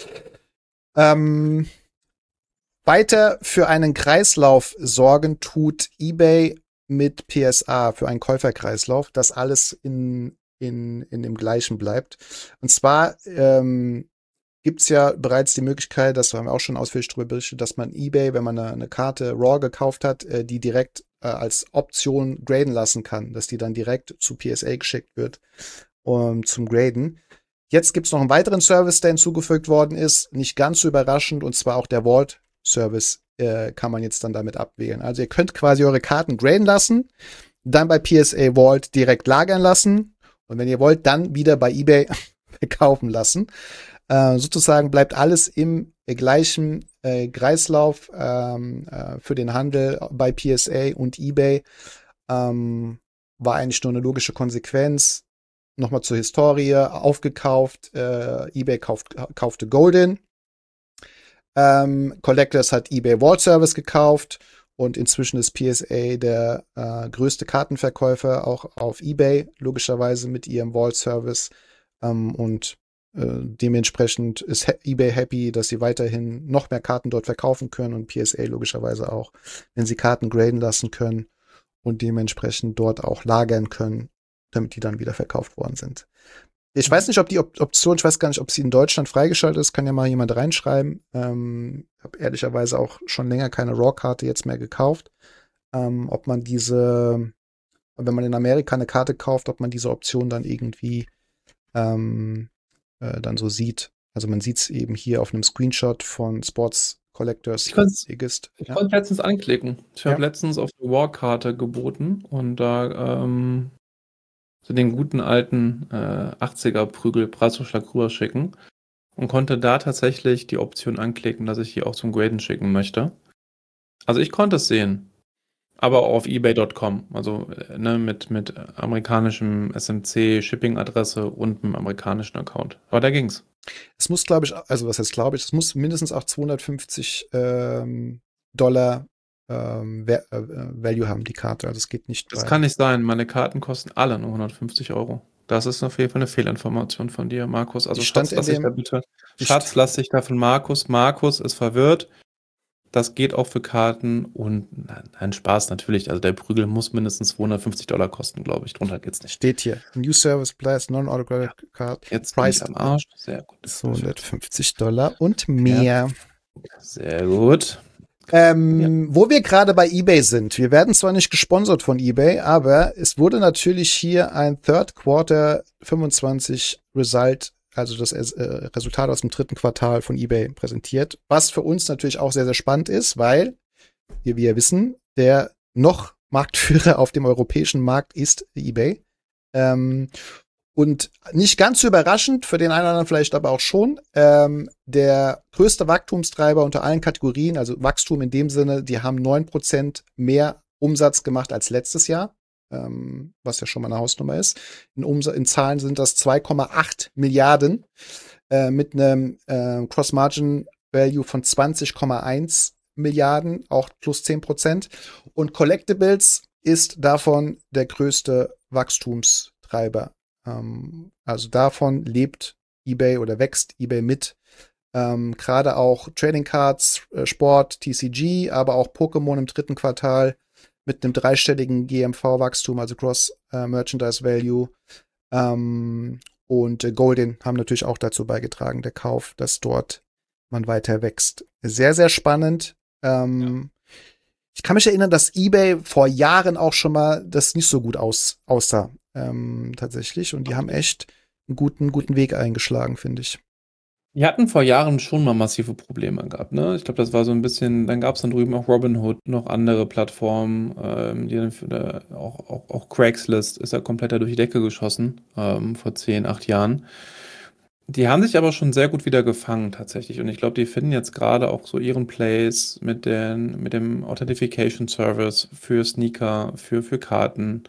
Weiter für einen Kreislauf sorgen tut eBay mit PSA für einen Käuferkreislauf, dass alles in dem gleichen bleibt. Und zwar gibt's ja bereits die Möglichkeit, das haben wir auch schon ausführlich darüber berichtet, dass man eBay, wenn man eine Karte RAW gekauft hat, die direkt als Option graden lassen kann, dass die dann direkt zu PSA geschickt wird zum Graden. Jetzt gibt's noch einen weiteren Service, der hinzugefügt worden ist, nicht ganz so überraschend, und zwar auch der Vault-Service kann man jetzt dann damit abwählen. Also ihr könnt quasi eure Karten graden lassen, dann bei PSA Vault direkt lagern lassen und wenn ihr wollt, dann wieder bei eBay verkaufen lassen. Sozusagen bleibt alles im gleichen Kreislauf für den Handel bei PSA und eBay. War eigentlich nur eine logische Konsequenz. Nochmal zur Historie, aufgekauft, eBay kaufte Golden. Collectors hat eBay Vault Service gekauft und inzwischen ist PSA der größte Kartenverkäufer auch auf eBay, logischerweise mit ihrem Vault Service. Und dementsprechend ist eBay happy, dass sie weiterhin noch mehr Karten dort verkaufen können und PSA logischerweise auch, wenn sie Karten graden lassen können und dementsprechend dort auch lagern können, damit die dann wieder verkauft worden sind. Ich weiß nicht, ob die Option, ich weiß gar nicht, ob sie in Deutschland freigeschaltet ist, kann ja mal jemand reinschreiben. Habe ehrlicherweise auch schon länger keine RAW-Karte jetzt mehr gekauft. Ob man wenn man in Amerika eine Karte kauft, ob man diese Option dann irgendwie dann so sieht. Also man sieht es eben hier auf einem Screenshot von Sports Collectors. Ich konnte letztens anklicken. Ich habe letztens auf eine RAW-Karte geboten und da so den guten alten 80er-Prügel Preisvorschlag rüberschicken und konnte da tatsächlich die Option anklicken, dass ich die auch zum Graden schicken möchte. Also ich konnte es sehen, aber auch auf ebay.com, also mit amerikanischem SMC-Shipping-Adresse und einem amerikanischen Account. Aber da ging's. Es muss, glaube ich, also was heißt glaube ich, es muss mindestens auch $250 Value haben, die Karte. Also es geht nicht. Das kann nicht sein. Meine Karten kosten alle nur 150 Euro. Das ist auf jeden Fall eine Fehlinformation von dir, Markus. Also Schatz, lass dich da von Markus. Markus ist verwirrt. Das geht auch für Karten und nein, Spaß natürlich. Also der Prügel muss mindestens $250 kosten, glaube ich. Drunter geht's nicht. Steht hier. New Service Price, Non-Autograph Card. Jetzt Price am Arsch. Sehr gut. $250 und mehr. Ja. Sehr gut. Wo wir gerade bei eBay sind, wir werden zwar nicht gesponsert von eBay, aber es wurde natürlich hier ein Third Quarter 25 Result, also das Resultat aus dem dritten Quartal von eBay präsentiert, was für uns natürlich auch sehr, sehr spannend ist, weil, wie wir wissen, der noch Marktführer auf dem europäischen Markt ist eBay. Und nicht ganz so überraschend, für den einen oder anderen vielleicht aber auch schon, der größte Wachstumstreiber unter allen Kategorien, also Wachstum in dem Sinne, die haben 9% mehr Umsatz gemacht als letztes Jahr, was ja schon mal eine Hausnummer ist. In Zahlen sind das 2,8 Milliarden mit einem Cross-Margin Value von 20,1 Milliarden, auch plus 10%. Und Collectibles ist davon der größte Wachstumstreiber. Also davon lebt eBay oder wächst eBay mit. Gerade auch Trading Cards, Sport, TCG, aber auch Pokémon im dritten Quartal mit einem dreistelligen GMV-Wachstum, also Gross Merchandise Value. Und Goldin haben natürlich auch dazu beigetragen, der Kauf, dass dort man weiter wächst. Sehr, sehr spannend. Ich kann mich erinnern, dass eBay vor Jahren auch schon mal das nicht so gut aussah. Tatsächlich. Und die haben echt einen guten Weg eingeschlagen, finde ich. Die hatten vor Jahren schon mal massive Probleme gehabt, ne? Ich glaube, das war so ein bisschen, dann gab es dann drüben auch Robinhood, noch andere Plattformen, die dann auch Craigslist ist ja komplett durch die Decke geschossen, vor 10, 8 Jahren. Die haben sich aber schon sehr gut wieder gefangen tatsächlich. Und ich glaube, die finden jetzt gerade auch so ihren Place mit dem Authentication Service für Sneaker, für Karten.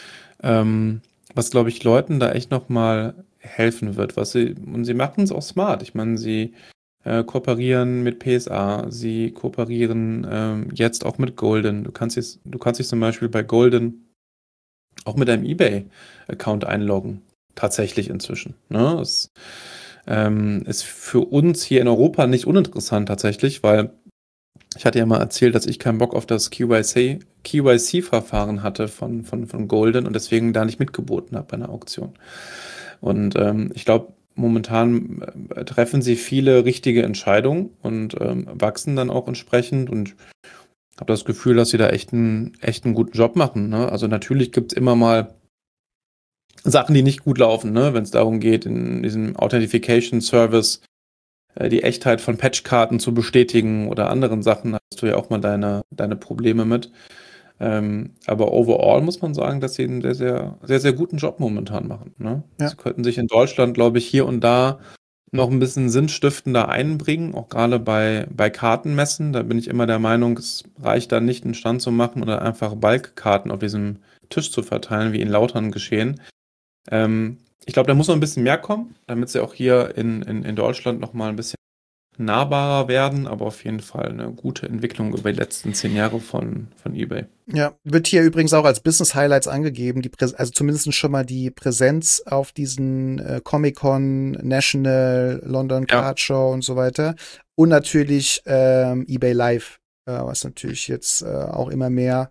Was, glaube ich, Leuten da echt nochmal helfen wird. Und sie machen es auch smart. Ich meine, sie kooperieren mit PSA, sie kooperieren jetzt auch mit Goldin. Du kannst dich zum Beispiel bei Goldin auch mit deinem eBay-Account einloggen. Tatsächlich inzwischen. Ne? Das ist für uns hier in Europa nicht uninteressant tatsächlich, weil ich hatte ja mal erzählt, dass ich keinen Bock auf das KYC-Verfahren hatte von Goldin und deswegen da nicht mitgeboten habe bei einer Auktion. Und ich glaube, momentan treffen sie viele richtige Entscheidungen und wachsen dann auch entsprechend und habe das Gefühl, dass sie da echt einen guten Job machen. Ne? Also natürlich gibt es immer mal Sachen, die nicht gut laufen, ne? Wenn es darum geht, in diesem Authentication Service die Echtheit von Patchkarten zu bestätigen oder anderen Sachen, hast du ja auch mal deine Probleme mit. Aber overall muss man sagen, dass sie einen sehr, sehr, sehr, sehr guten Job momentan machen. Ne? Ja. Sie könnten sich in Deutschland, glaube ich, hier und da noch ein bisschen sinnstiftender einbringen, auch gerade bei Kartenmessen. Da bin ich immer der Meinung, es reicht da nicht, einen Stand zu machen oder einfach Balkkarten auf diesem Tisch zu verteilen, wie in Lautern geschehen. Ich glaube, da muss noch ein bisschen mehr kommen, damit sie auch hier in Deutschland noch mal ein bisschen nahbarer werden, aber auf jeden Fall eine gute Entwicklung über die letzten 10 Jahre von eBay. Ja, wird hier übrigens auch als Business Highlights angegeben, also zumindest schon mal die Präsenz auf diesen Comic-Con, National, London Card Show und so weiter. Und natürlich eBay Live, was natürlich jetzt auch immer mehr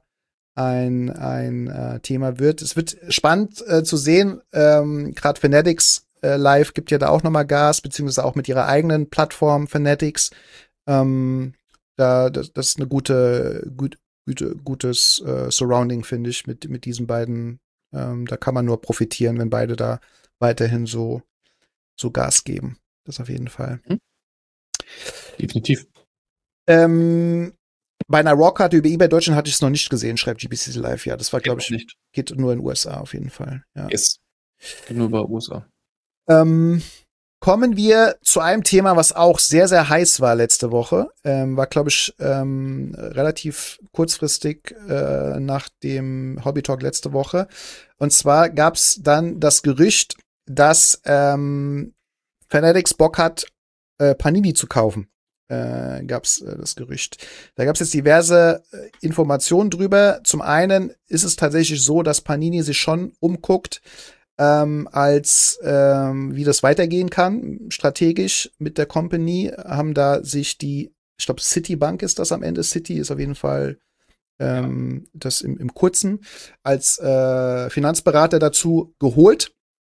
ein Thema wird. Es wird spannend zu sehen, gerade Fanatics Live gibt ja da auch nochmal Gas, beziehungsweise auch mit ihrer eigenen Plattform Fanatics. Das ist eine gutes Surrounding, finde ich, mit diesen beiden. Da kann man nur profitieren, wenn beide da weiterhin so Gas geben. Das auf jeden Fall. Definitiv. Bei einer Raw-Karte über eBay Deutschland hatte ich es noch nicht gesehen, schreibt GBC Live. Ja, das war, glaube ich, nicht. Geht nur in den USA auf jeden Fall. Ja. Yes. Geht nur bei USA. Kommen wir zu einem Thema, was auch sehr, sehr heiß war letzte Woche. War, glaube ich, relativ kurzfristig nach dem Hobby Talk letzte Woche. Und zwar gab es dann das Gerücht, dass Fanatics Bock hat, Panini zu kaufen. Gab's das Gerücht. Da gab's jetzt diverse Informationen drüber. Zum einen ist es tatsächlich so, dass Panini sich schon umguckt, wie das weitergehen kann, strategisch mit der Company, haben da sich ich glaube Citibank ist das am Ende, Citi ist auf jeden Fall das im Kurzen, als Finanzberater dazu geholt.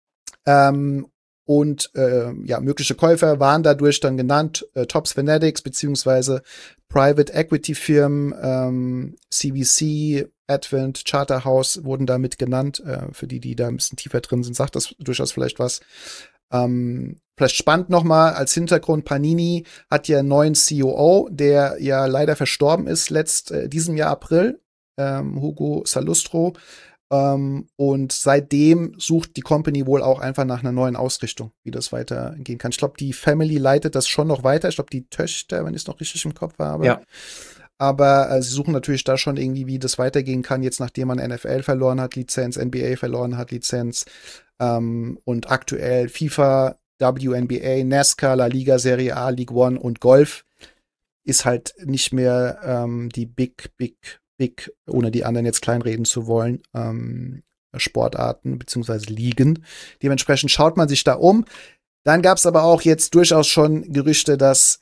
Mögliche Käufer waren dadurch dann genannt, Topps Fanatics beziehungsweise Private Equity Firmen, CVC, Advent, Charterhouse wurden damit genannt. Für die da ein bisschen tiefer drin sind, sagt das durchaus vielleicht was. Vielleicht spannend nochmal als Hintergrund, Panini hat ja einen neuen COO, der ja leider verstorben ist diesem Jahr April, Hugo Salustro. Und seitdem sucht die Company wohl auch einfach nach einer neuen Ausrichtung, wie das weitergehen kann. Ich glaube, die Family leitet das schon noch weiter. Ich glaube, die Töchter, wenn ich es noch richtig im Kopf habe. Ja. Aber sie suchen natürlich da schon irgendwie, wie das weitergehen kann, jetzt nachdem man NFL verloren hat, Lizenz, NBA verloren hat, Lizenz. Und aktuell FIFA WNBA, NASCAR, La Liga, Serie A, League One und Golf ist halt nicht mehr die Big, ohne die anderen jetzt kleinreden zu wollen, Sportarten beziehungsweise Ligen. Dementsprechend schaut man sich da um. Dann gab es aber auch jetzt durchaus schon Gerüchte, dass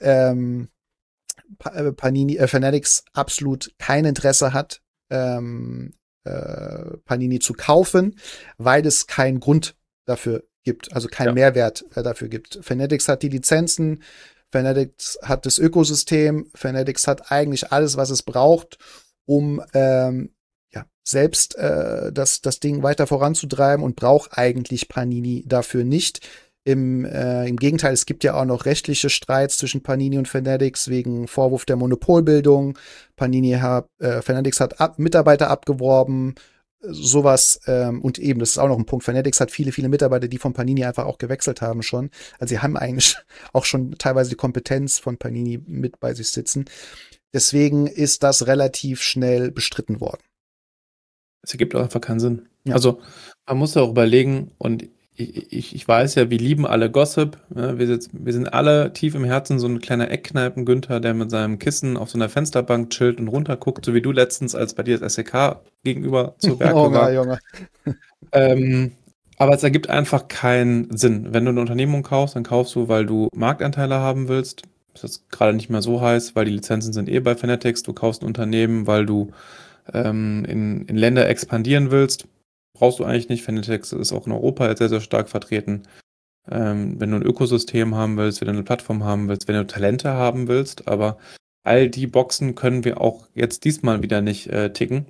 Fanatics absolut kein Interesse hat, Panini zu kaufen, weil es keinen Grund dafür gibt, also keinen Mehrwert dafür gibt. Fanatics hat die Lizenzen, Fanatics hat das Ökosystem, Fanatics hat eigentlich alles, was es braucht, um selbst das Ding weiter voranzutreiben und braucht eigentlich Panini dafür nicht. Im Gegenteil, es gibt ja auch noch rechtliche Streits zwischen Panini und Fanatics wegen Vorwurf der Monopolbildung. Fanatics hat Mitarbeiter abgeworben, sowas. Und eben, das ist auch noch ein Punkt. Fanatics hat viele, viele Mitarbeiter, die von Panini einfach auch gewechselt haben schon. Also sie haben eigentlich auch schon teilweise die Kompetenz von Panini mit bei sich sitzen. Deswegen ist das relativ schnell bestritten worden. Es ergibt auch einfach keinen Sinn. Ja. Also man muss ja auch überlegen, und ich weiß ja, wir lieben alle Gossip. Ja, wir sind alle tief im Herzen so ein kleiner Eckkneipen-Günther, der mit seinem Kissen auf so einer Fensterbank chillt und runterguckt, so wie du letztens, als bei dir das SEK gegenüber zu Werke war. Junge. Aber es ergibt einfach keinen Sinn. Wenn du eine Unternehmung kaufst, dann kaufst du, weil du Marktanteile haben willst. Das ist gerade nicht mehr so heiß, weil die Lizenzen sind bei Fanatics. Du kaufst ein Unternehmen, weil du in Länder expandieren willst. Brauchst du eigentlich nicht. Fanatics ist auch in Europa jetzt sehr, sehr stark vertreten. Wenn du ein Ökosystem haben willst, wenn du eine Plattform haben willst, wenn du Talente haben willst, aber all die Boxen können wir auch jetzt diesmal wieder nicht ticken.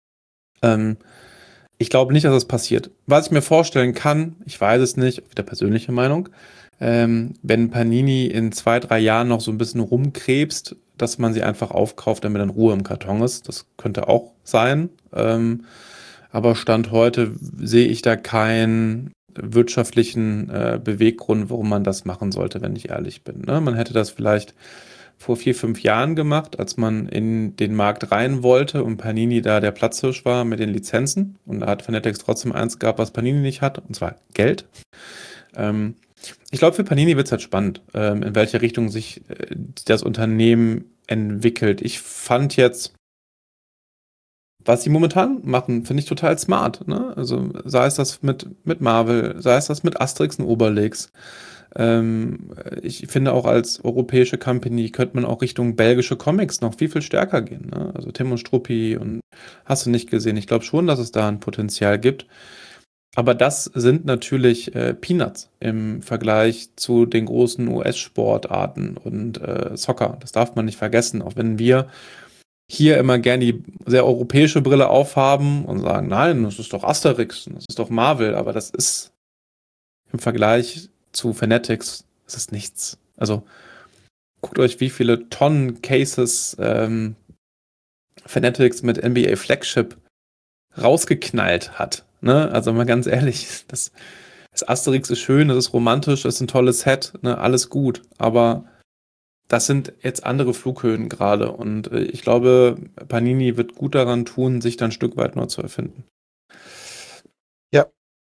Ich glaube nicht, dass das passiert. Was ich mir vorstellen kann, ich weiß es nicht, wieder persönliche Meinung, wenn Panini in 2-3 Jahren noch so ein bisschen rumkrebst, dass man sie einfach aufkauft, damit dann Ruhe im Karton ist. Das könnte auch sein. Aber Stand heute sehe ich da keinen wirtschaftlichen Beweggrund, warum man das machen sollte, wenn ich ehrlich bin. Ne? Man hätte das vielleicht vor 4-5 Jahren gemacht, als man in den Markt rein wollte und Panini da der Platzhirsch war mit den Lizenzen. Und da hat Fanatics trotzdem eins gehabt, was Panini nicht hat, und zwar Geld. Ich glaube, für Panini wird es halt spannend, in welche Richtung sich das Unternehmen entwickelt. Ich fand jetzt, was sie momentan machen, finde ich total smart. Ne? Also sei es das mit Marvel, sei es das mit Asterix und Obelix. Ich finde auch als europäische Company könnte man auch Richtung belgische Comics noch viel, viel stärker gehen. Ne? Also Tim und Struppi und hast du nicht gesehen. Ich glaube schon, dass es da ein Potenzial gibt. Aber das sind natürlich Peanuts im Vergleich zu den großen US-Sportarten und Soccer. Das darf man nicht vergessen, auch wenn wir hier immer gerne die sehr europäische Brille aufhaben und sagen, nein, das ist doch Asterix, das ist doch Marvel, aber das ist im Vergleich zu Fanatics, das ist nichts. Also guckt euch, wie viele Tonnen Cases Fanatics mit NBA Flagship rausgeknallt hat. Ne? Also mal ganz ehrlich, das Asterix ist schön, das ist romantisch, das ist ein tolles Set, ne? Alles gut, aber das sind jetzt andere Flughöhen gerade und ich glaube, Panini wird gut daran tun, sich dann ein Stück weit neu zu erfinden. Ja,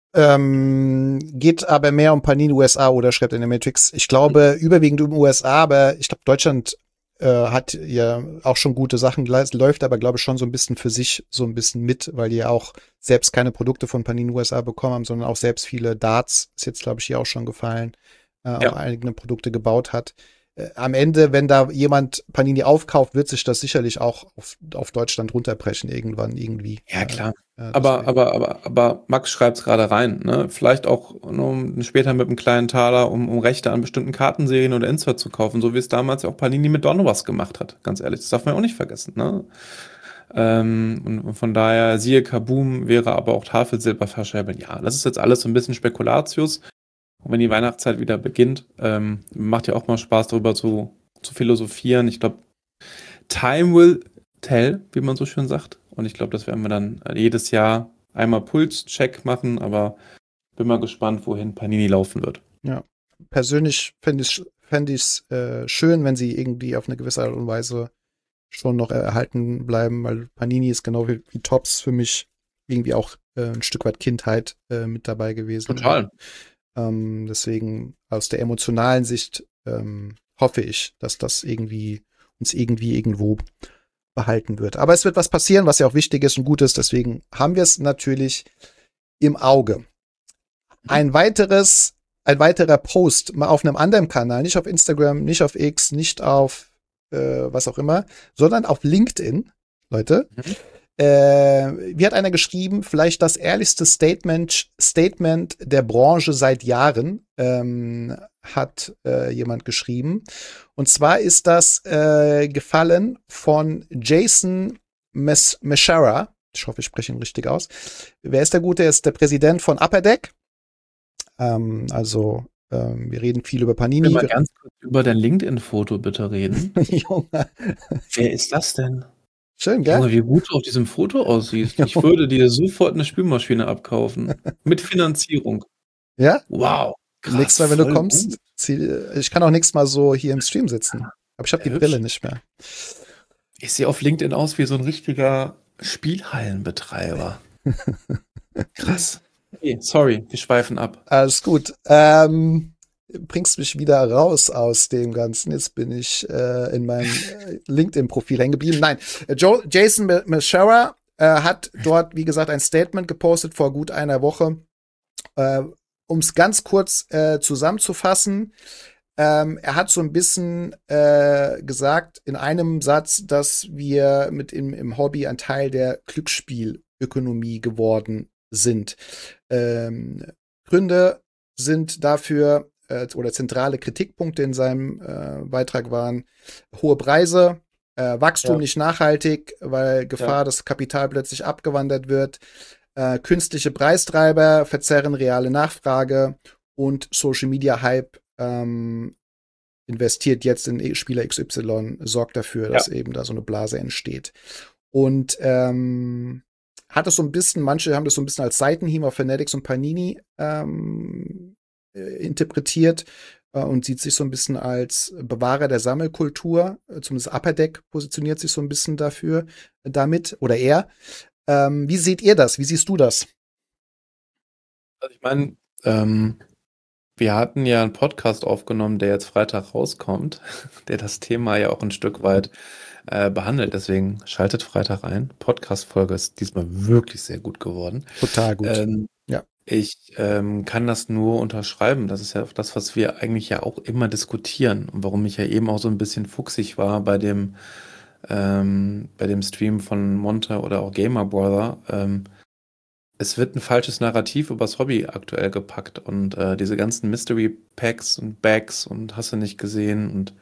geht aber mehr um Panini USA oder schreibt in der Matrix. Ich glaube, überwiegend um USA, aber ich glaube, Deutschland hat ja auch schon gute Sachen, läuft aber, glaube ich, schon so ein bisschen für sich so ein bisschen mit, weil die ja auch selbst keine Produkte von Panini USA bekommen haben, sondern auch selbst viele Darts, ist jetzt, glaube ich, hier auch schon gefallen, auch eigene Produkte gebaut hat. Am Ende, wenn da jemand Panini aufkauft, wird sich das sicherlich auch auf Deutschland runterbrechen irgendwann irgendwie. Ja, klar. Aber Max schreibt es gerade rein, ne? Vielleicht auch später mit einem kleinen Taler, um Rechte an bestimmten Kartenserien oder Insert zu kaufen, so wie es damals auch Panini mit Donruss gemacht hat, ganz ehrlich. Das darf man auch nicht vergessen, ne? Und von daher, siehe Kaboom, wäre aber auch Tafelsilber ja, das ist jetzt alles so ein bisschen Spekulatius. Und wenn die Weihnachtszeit wieder beginnt, macht ja auch mal Spaß, darüber zu philosophieren. Ich glaube, time will tell, wie man so schön sagt. Und ich glaube, das werden wir dann jedes Jahr einmal Pulscheck machen, aber bin mal gespannt, wohin Panini laufen wird. Ja, persönlich fände ich es schön, wenn sie irgendwie auf eine gewisse Art und Weise schon noch erhalten bleiben, weil Panini ist genau wie Topps für mich irgendwie auch ein Stück weit Kindheit mit dabei gewesen. Total. Deswegen aus der emotionalen Sicht hoffe ich, dass das uns irgendwo behalten wird. Aber es wird was passieren, was ja auch wichtig ist und gut ist. Deswegen haben wir es natürlich im Auge. Ein weiterer Post mal auf einem anderen Kanal, nicht auf Instagram, nicht auf X, nicht auf was auch immer, sondern auf LinkedIn, Leute. Wie hat einer geschrieben, vielleicht das ehrlichste Statement der Branche seit Jahren, hat jemand geschrieben. Und zwar ist das gefallen von Jason Meshara. Ich hoffe, ich spreche ihn richtig aus. Wer ist der Gute? Er ist der Präsident von Upper Deck. Wir reden viel über Panini. Ich will mal ganz kurz über dein LinkedIn-Foto bitte reden. Junge. Wer ist das denn? Schön, gell? Junge, wie gut du auf diesem Foto aussiehst. Ich würde dir sofort eine Spülmaschine abkaufen. Mit Finanzierung. Ja? Wow. Krass, Nächstes Mal, wenn du voll kommst, gut. ich kann auch nächstes Mal so hier im Stream sitzen. Aber ich habe die Ja, Brille hübsch. nicht mehr. Ich sehe auf LinkedIn aus wie so ein richtiger Spielhallenbetreiber. Krass. Okay, sorry, wir schweifen ab. Alles gut. Bringst mich wieder raus aus dem Ganzen. Jetzt bin ich in meinem LinkedIn-Profil hängen geblieben. Nein, Jason Meshara hat dort, wie gesagt, ein Statement gepostet vor gut einer Woche. Um es ganz kurz zusammenzufassen, er hat so ein bisschen gesagt in einem Satz, dass wir im Hobby ein Teil der Glücksspielökonomie geworden sind. Gründe sind dafür oder zentrale Kritikpunkte in seinem Beitrag waren hohe Preise, Wachstum nicht nachhaltig, weil Gefahr, dass Kapital plötzlich abgewandert wird, künstliche Preistreiber verzerren reale Nachfrage und Social Media Hype investiert jetzt in Spieler XY, sorgt dafür, dass eben da so eine Blase entsteht. Und hat es so ein bisschen, manche haben das so ein bisschen als Seitenhieb auf Fanatics und Panini interpretiert und sieht sich so ein bisschen als Bewahrer der Sammelkultur. Zumindest Upper Deck positioniert sich so ein bisschen damit, oder er. Wie seht ihr das? Wie siehst du das? Also ich meine, wir hatten ja einen Podcast aufgenommen, der jetzt Freitag rauskommt, der das Thema ja auch ein Stück weit behandelt. Deswegen schaltet Freitag ein. Podcast-Folge ist diesmal wirklich sehr gut geworden. Total gut. Ich kann das nur unterschreiben. Das ist ja das, was wir eigentlich ja auch immer diskutieren und warum ich ja eben auch so ein bisschen fuchsig war bei dem Stream von Monte oder auch Gamer Brother. Es wird ein falsches Narrativ übers Hobby aktuell gepackt und diese ganzen Mystery Packs und Bags und hast du nicht gesehen und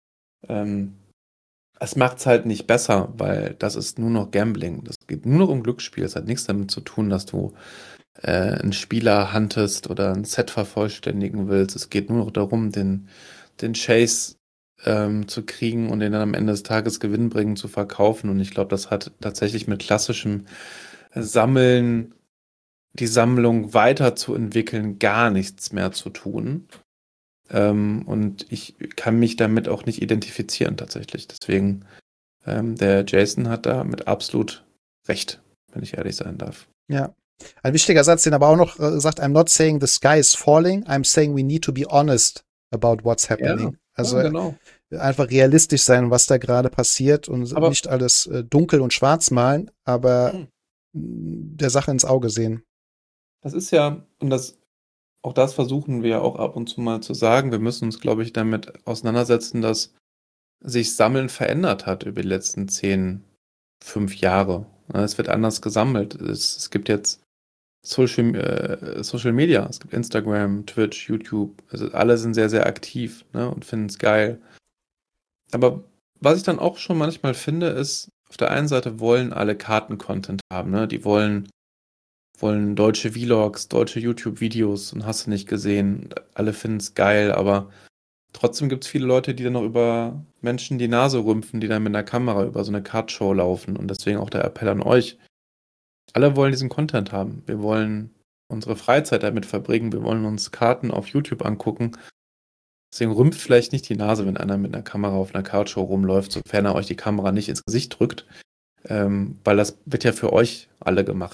es macht es halt nicht besser, weil das ist nur noch Gambling. Das geht nur noch um Glücksspiel. Es hat nichts damit zu tun, dass du einen Spieler huntest oder ein Set vervollständigen willst. Es geht nur noch darum, den Chase zu kriegen und den dann am Ende des Tages gewinnbringend zu verkaufen. Und ich glaube, das hat tatsächlich mit klassischem Sammeln, die Sammlung weiterzuentwickeln, gar nichts mehr zu tun. Und ich kann mich damit auch nicht identifizieren tatsächlich. Deswegen, der Jason hat da mit absolut recht, wenn ich ehrlich sein darf. Ja. Ein wichtiger Satz, den aber auch noch sagt, I'm not saying the sky is falling, I'm saying we need to be honest about what's happening. Ja, also genau. Einfach realistisch sein, was da gerade passiert und aber nicht alles dunkel und schwarz malen, aber der Sache ins Auge sehen. Das ist ja, und auch das versuchen wir auch ab und zu mal zu sagen, wir müssen uns, glaube ich, damit auseinandersetzen, dass sich Sammeln verändert hat über die letzten 5 Jahre. Es wird anders gesammelt. Es gibt jetzt Social Media, es gibt Instagram, Twitch, YouTube, also alle sind sehr, sehr aktiv, ne, und finden es geil. Aber was ich dann auch schon manchmal finde, ist, auf der einen Seite wollen alle Karten-Content haben, ne? Die wollen deutsche Vlogs, deutsche YouTube-Videos und hast du nicht gesehen. Alle finden es geil, aber trotzdem gibt es viele Leute, die dann noch über Menschen die Nase rümpfen, die dann mit einer Kamera über so eine Kartshow laufen. Und deswegen auch der Appell an euch. Alle wollen diesen Content haben. Wir wollen unsere Freizeit damit verbringen. Wir wollen uns Karten auf YouTube angucken. Deswegen rümpft vielleicht nicht die Nase, wenn einer mit einer Kamera auf einer Kartshow rumläuft, sofern er euch die Kamera nicht ins Gesicht drückt. Weil das wird ja für euch alle gemacht.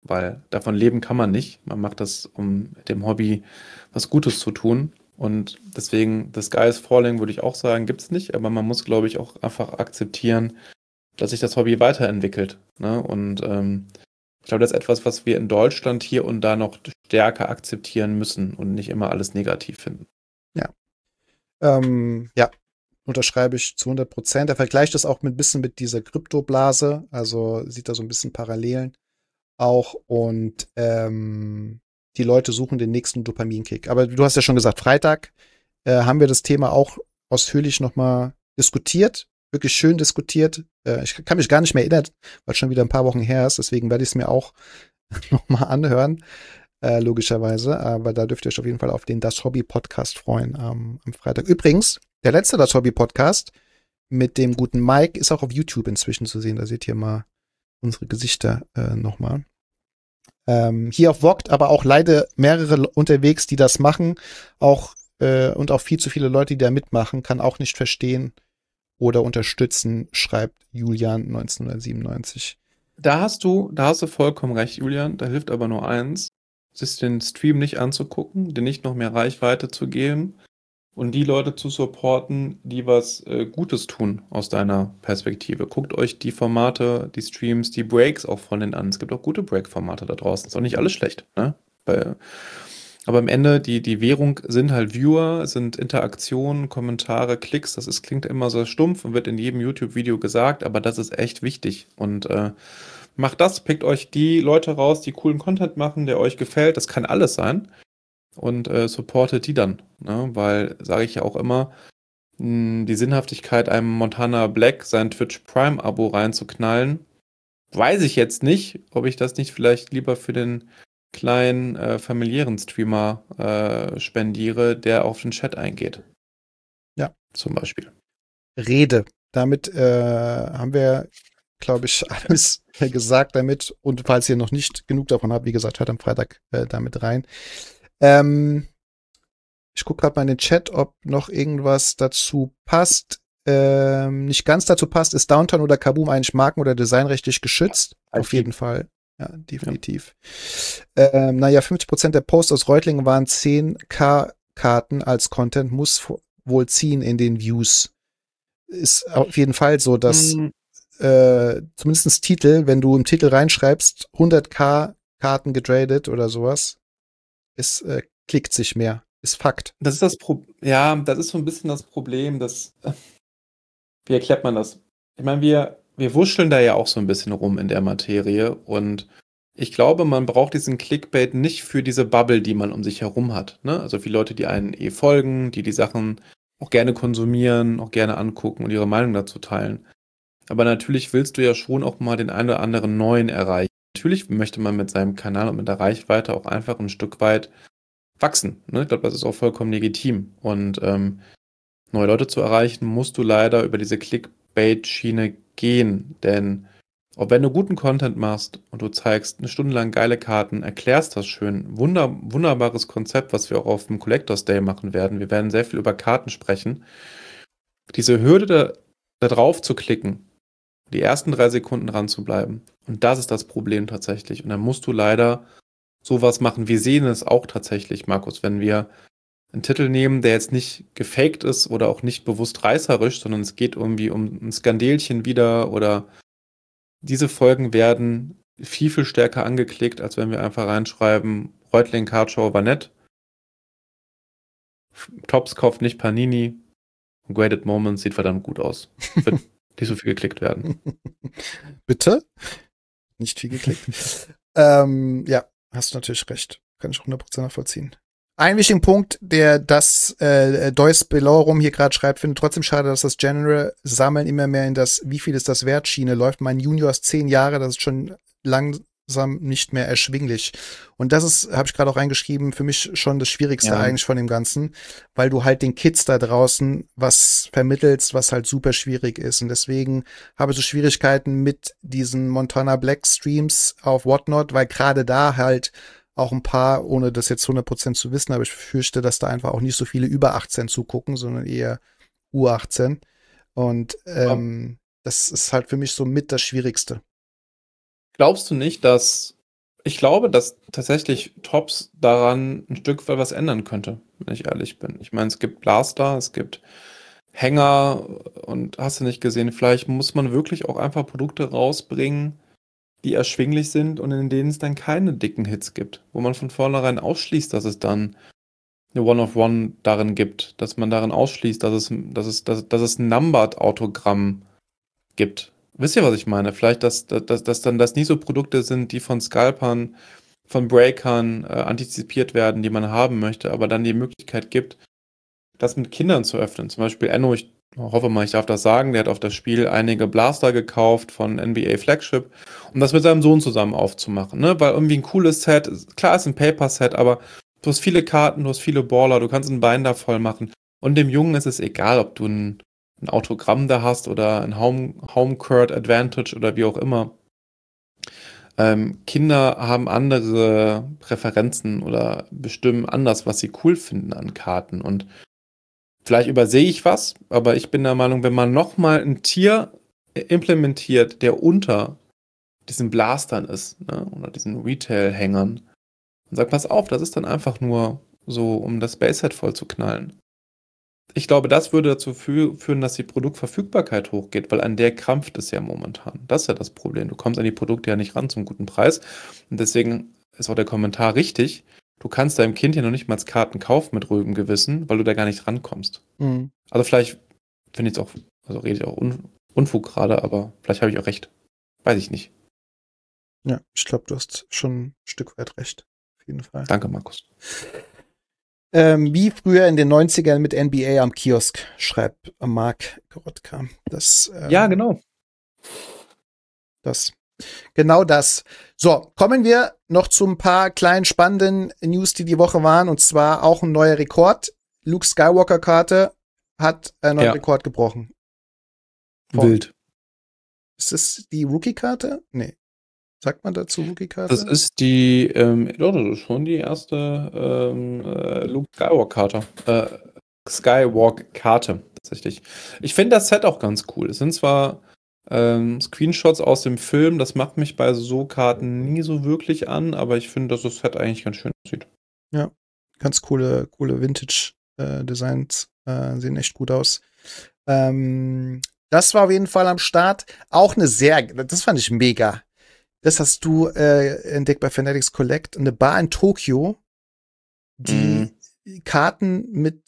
weil davon leben kann man nicht. Man macht das, um dem Hobby was Gutes zu tun. Und deswegen, The Sky is Falling, würde ich auch sagen, gibt es nicht. Aber man muss, glaube ich, auch einfach akzeptieren, dass sich das Hobby weiterentwickelt. Ne? Und ich glaube, das ist etwas, was wir in Deutschland hier und da noch stärker akzeptieren müssen und nicht immer alles negativ finden. Ja, unterschreibe ich zu 100%. Er vergleicht das auch ein bisschen mit dieser Kryptoblase, also sieht da so ein bisschen Parallelen auch und die Leute suchen den nächsten Dopaminkick. Aber du hast ja schon gesagt, Freitag haben wir das Thema auch ausführlich nochmal diskutiert, wirklich schön diskutiert. Ich kann mich gar nicht mehr erinnern, weil es schon wieder ein paar Wochen her ist, deswegen werde ich es mir auch nochmal anhören. Logischerweise, aber da dürft ihr euch auf jeden Fall auf den Das Hobby Podcast freuen am Freitag. Übrigens, der letzte Das Hobby Podcast mit dem guten Mike ist auch auf YouTube inzwischen zu sehen. Da seht ihr mal unsere Gesichter nochmal. Hier auf Vogt, aber auch leider mehrere unterwegs, die das machen. Und auch viel zu viele Leute, die da mitmachen, kann auch nicht verstehen oder unterstützen, schreibt Julian 1997. Da hast du vollkommen recht, Julian. Da hilft aber nur eins, sich den Stream nicht anzugucken, dir nicht noch mehr Reichweite zu geben und die Leute zu supporten, die was Gutes tun aus deiner Perspektive. Guckt euch die Formate, die Streams, die Breaks auch von denen an. Es gibt auch gute Break-Formate da draußen. Ist auch nicht alles schlecht, ne? Aber am Ende, die Währung sind halt Viewer, sind Interaktionen, Kommentare, Klicks. Klingt immer so stumpf und wird in jedem YouTube-Video gesagt, aber das ist echt wichtig. Und macht das, pickt euch die Leute raus, die coolen Content machen, der euch gefällt. Das kann alles sein. Und supportet die dann. Ne? Weil, sage ich ja auch immer, die Sinnhaftigkeit, einem Montana Black sein Twitch Prime-Abo reinzuknallen, weiß ich jetzt nicht, ob ich das nicht vielleicht lieber für den kleinen familiären Streamer spendiere, der auf den Chat eingeht. Ja. Zum Beispiel. Rede. Damit haben wir, glaube ich, alles gesagt damit. Und falls ihr noch nicht genug davon habt, wie gesagt, hört am Freitag damit rein. Ich gucke gerade mal in den Chat, ob noch irgendwas dazu passt. Nicht ganz dazu passt, ist Downtown oder Kaboom eigentlich marken- oder designrechtlich geschützt? Auf jeden Fall. Ja, definitiv. Ja. 50% der Posts aus Reutlingen waren 10K-Karten als Content, muss wohl ziehen in den Views. Ist auf jeden Fall so, dass zumindest Titel, wenn du im Titel reinschreibst, 100K-Karten getradet oder sowas, es klickt sich mehr. Ist Fakt. Das ist das das ist so ein bisschen das Problem, wie erklärt man das? Ich meine, wir wuscheln da ja auch so ein bisschen rum in der Materie und ich glaube, man braucht diesen Clickbait nicht für diese Bubble, die man um sich herum hat. Ne? Also für Leute, die einen folgen, die Sachen auch gerne konsumieren, auch gerne angucken und ihre Meinung dazu teilen. Aber natürlich willst du ja schon auch mal den einen oder anderen Neuen erreichen. Natürlich möchte man mit seinem Kanal und mit der Reichweite auch einfach ein Stück weit wachsen. Ne? Ich glaube, das ist auch vollkommen legitim. Und neue Leute zu erreichen, musst du leider über diese Clickbait-Schiene gehen. Denn auch wenn du guten Content machst und du zeigst eine Stunde lang geile Karten, erklärst das schön, wunderbares Konzept, was wir auch auf dem Collectors Day machen werden. Wir werden sehr viel über Karten sprechen. Diese Hürde da drauf zu klicken, die ersten 3 Sekunden dran zu bleiben. Und das ist das Problem tatsächlich. Und dann musst du leider sowas machen. Wir sehen es auch tatsächlich, Markus, wenn wir einen Titel nehmen, der jetzt nicht gefaked ist oder auch nicht bewusst reißerisch, sondern es geht irgendwie um ein Skandelchen wieder oder diese Folgen werden viel, viel stärker angeklickt, als wenn wir einfach reinschreiben, Reutling Cardshow war nett, Tops kauft nicht Panini, Graded Moments sieht verdammt gut aus. Wird nicht so viel geklickt werden. Bitte? Nicht viel geklickt. Ja, hast du natürlich recht. Kann ich 100% nachvollziehen. Ein wichtigen Punkt, der das Deus Belorum hier gerade schreibt, finde trotzdem schade, dass das General Sammeln immer mehr in das wie viel ist das wert Schiene läuft. Mein Junior ist 10 Jahre, das ist schon langsam nicht mehr erschwinglich. Und das ist, habe ich gerade auch reingeschrieben, für mich schon das Schwierigste eigentlich von dem Ganzen, weil du halt den Kids da draußen was vermittelst, was halt super schwierig ist. Und deswegen habe ich so Schwierigkeiten mit diesen Montana Black Streams auf Whatnot, weil gerade da halt auch ein paar, ohne das jetzt 100% zu wissen, aber ich fürchte, dass da einfach auch nicht so viele über 18 zugucken, sondern eher U18. Und das ist halt für mich so mit das Schwierigste. Glaubst du nicht, dass Ich glaube, dass tatsächlich Tops daran ein Stück weit was ändern könnte, wenn ich ehrlich bin. Ich meine, es gibt Blaster, es gibt Hänger und hast du nicht gesehen, vielleicht muss man wirklich auch einfach Produkte rausbringen, die erschwinglich sind und in denen es dann keine dicken Hits gibt, wo man von vornherein ausschließt, dass es dann eine One-of-One darin gibt, dass man darin ausschließt, dass es ein Numbered-Autogramm gibt. Wisst ihr, was ich meine? Vielleicht, dass dann das nie so Produkte sind, die von Scalpern, von Breakern antizipiert werden, die man haben möchte, aber dann die Möglichkeit gibt, das mit Kindern zu öffnen. Zum Beispiel Enno, ich hoffe mal, ich darf das sagen, der hat auf das Spiel einige Blaster gekauft von NBA Flagship, um das mit seinem Sohn zusammen aufzumachen, ne? Weil irgendwie ein cooles Set, klar ist ein Paper-Set, aber du hast viele Karten, du hast viele Baller, du kannst ein Binder voll machen. Und dem Jungen ist es egal, ob du ein Autogramm da hast oder ein Home-Court Advantage oder wie auch immer. Kinder haben andere Präferenzen oder bestimmen anders, was sie cool finden an Karten. Und vielleicht übersehe ich was, aber ich bin der Meinung, wenn man nochmal ein Tier implementiert, der unter diesen Blastern ist, ne, oder diesen Retail-Hängern, und sagt, pass auf, das ist dann einfach nur so, um das Base-Set voll zu knallen. Ich glaube, das würde dazu führen, dass die Produktverfügbarkeit hochgeht, weil an der krampft es ja momentan. Das ist ja das Problem. Du kommst an die Produkte ja nicht ran zum guten Preis. Und deswegen ist auch der Kommentar richtig. Du kannst deinem Kind ja noch nicht mal Karten kaufen mit ruhigem Gewissen, weil du da gar nicht rankommst. Mhm. Also vielleicht finde ich es auch, also rede ich auch Unfug gerade, aber vielleicht habe ich auch recht. Weiß ich nicht. Ja, ich glaube, du hast schon ein Stück weit recht. Auf jeden Fall. Danke, Markus. Wie früher in den 90ern mit NBA am Kiosk, schreibt Marc Gorotka. Ja, genau. Genau das. So, kommen wir noch zu ein paar kleinen spannenden News, die Woche waren. Und zwar auch ein neuer Rekord. Luke Skywalker-Karte hat einen neuen Rekord gebrochen. Wild. Ist das die Rookie-Karte? Nee. Sagt man dazu Rookie-Karte? Das ist die, das ist schon die erste Luke Skywalk-Karte, tatsächlich. Ich finde das Set auch ganz cool. Es sind zwar Screenshots aus dem Film, das macht mich bei so Karten nie so wirklich an, aber ich finde, dass das Set eigentlich ganz schön aussieht. Ja, ganz coole Vintage-Designs sehen echt gut aus. Das war auf jeden Fall am Start. Auch das fand ich mega. Das hast du entdeckt bei Fanatics Collect. Eine Bar in Tokio, die Karten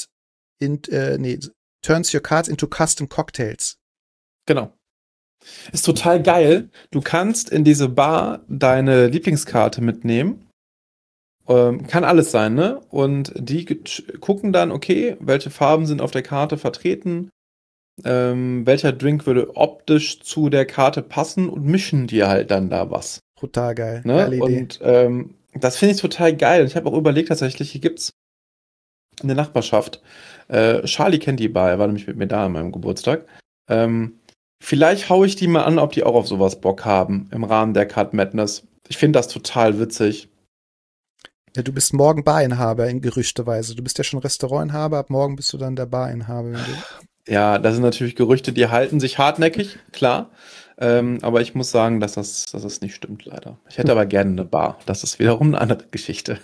turns your cards into custom cocktails. Genau. Ist total geil. Du kannst in diese Bar deine Lieblingskarte mitnehmen. Kann alles sein, ne? Und die gucken dann, okay, welche Farben sind auf der Karte vertreten, welcher Drink würde optisch zu der Karte passen und mischen dir halt dann da was. Total geil. Ne? Geile Idee. Und das finde ich total geil. Ich habe auch überlegt, tatsächlich, hier gibt's in der Nachbarschaft, Charlie kennt die Bar, er war nämlich mit mir da an meinem Geburtstag. Vielleicht haue ich die mal an, ob die auch auf sowas Bock haben im Rahmen der Card Madness. Ich finde das total witzig. Ja, du bist morgen Barinhaber in Gerüchteweise. Du bist ja schon Restaurantinhaber, ab morgen bist du dann der Barinhaber. Ja, das sind natürlich Gerüchte, die halten sich hartnäckig, klar. Aber ich muss sagen, dass das nicht stimmt, leider. Ich hätte aber gerne eine Bar. Das ist wiederum eine andere Geschichte.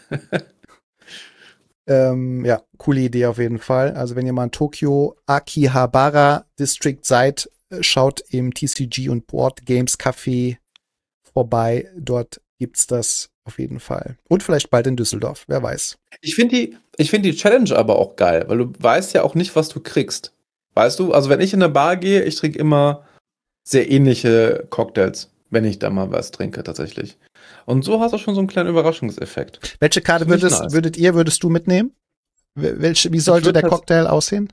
Ja, coole Idee auf jeden Fall. Also wenn ihr mal in Tokio Akihabara District seid, schaut im TCG und Board Games Café vorbei. Dort gibt's das auf jeden Fall. Und vielleicht bald in Düsseldorf, wer weiß. Ich finde die Challenge aber auch geil, weil du weißt ja auch nicht, was du kriegst. Weißt du, also wenn ich in eine Bar gehe, ich trinke immer sehr ähnliche Cocktails, wenn ich da mal was trinke tatsächlich. Und so hast du schon so einen kleinen Überraschungseffekt. Welche Karte würdest du mitnehmen? Wie sollte der Cocktail aussehen?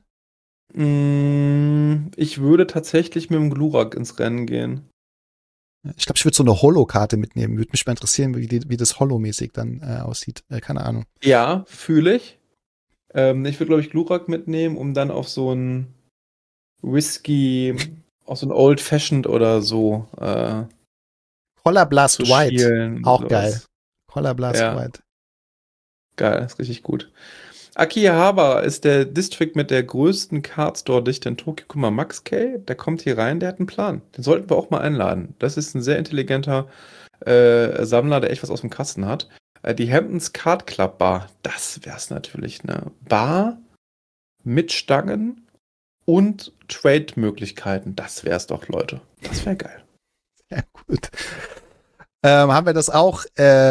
Ich würde tatsächlich mit dem Glurak ins Rennen gehen. Ich glaube, ich würde so eine Holo-Karte mitnehmen. Würde mich mal interessieren, wie das Holo-mäßig dann aussieht. Keine Ahnung. Ja, fühle ich. Ich würde, glaube ich, Glurak mitnehmen, um dann auf so ein Whisky, auf so ein Old Fashioned oder so Color Blast White. schielen. Auch geil. Color Blast White. Geil, ist richtig gut. Akihabara ist der District mit der größten Cardstore-Dichte in Tokio. Guck mal, Max K., der kommt hier rein, der hat einen Plan. Den sollten wir auch mal einladen. Das ist ein sehr intelligenter Sammler, der echt was aus dem Kasten hat. Die Hamptons Card Club Bar, das wär's natürlich, ne? Bar mit Stangen und Trade-Möglichkeiten. Das wär's doch, Leute. Das wäre geil. Ja, gut. Haben wir das auch.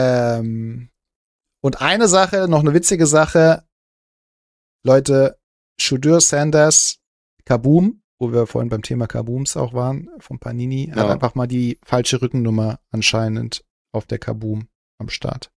Und eine Sache, noch eine witzige Sache. Leute, Shedeur Sanders, Kaboom, wo wir vorhin beim Thema Kabooms auch waren, von Panini, hat einfach mal die falsche Rückennummer anscheinend auf der Kaboom am Start.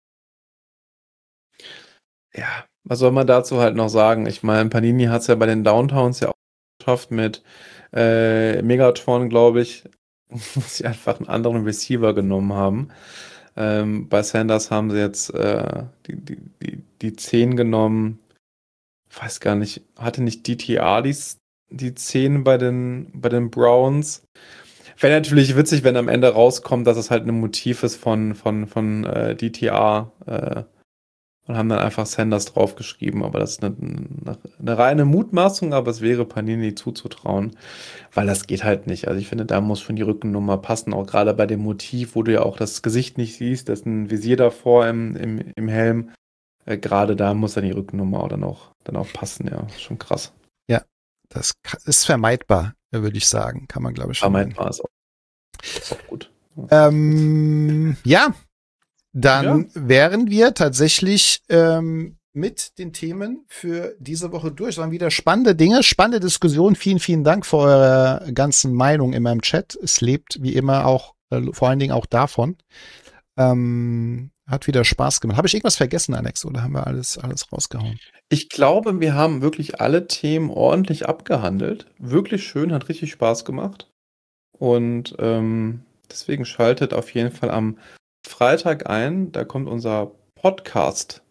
Ja, was soll man dazu halt noch sagen? Ich meine, Panini hat es ja bei den Downtowns ja auch geschafft mit Megatron, glaube ich, wo sie einfach einen anderen Receiver genommen haben. Bei Sanders haben sie jetzt die 10 genommen. Weiß gar nicht, hatte nicht DTR die 10 bei den Browns? Wäre natürlich witzig, wenn am Ende rauskommt, dass es halt ein Motiv ist von DTR und haben dann einfach Sanders draufgeschrieben. Aber das ist eine reine Mutmaßung, aber es wäre Panini zuzutrauen, weil das geht halt nicht. Also ich finde, da muss schon die Rückennummer passen, auch gerade bei dem Motiv, wo du ja auch das Gesicht nicht siehst, da ist ein Visier davor im Helm. Gerade da muss dann die Rückennummer dann auch passen, ja. Ist schon krass. Ja, das ist vermeidbar, würde ich sagen. Kann man, glaube ich, schon. Vermeidbar ist auch gut. Ja, dann wären wir tatsächlich mit den Themen für diese Woche durch. Es waren wieder spannende Dinge, spannende Diskussionen. Vielen, vielen Dank für eure ganzen Meinungen in meinem Chat. Es lebt wie immer auch, vor allen Dingen auch davon. Hat wieder Spaß gemacht. Habe ich irgendwas vergessen, Alex, oder haben wir alles rausgehauen? Ich glaube, wir haben wirklich alle Themen ordentlich abgehandelt. Wirklich schön, hat richtig Spaß gemacht. Und deswegen schaltet auf jeden Fall am Freitag ein. Da kommt unser Podcast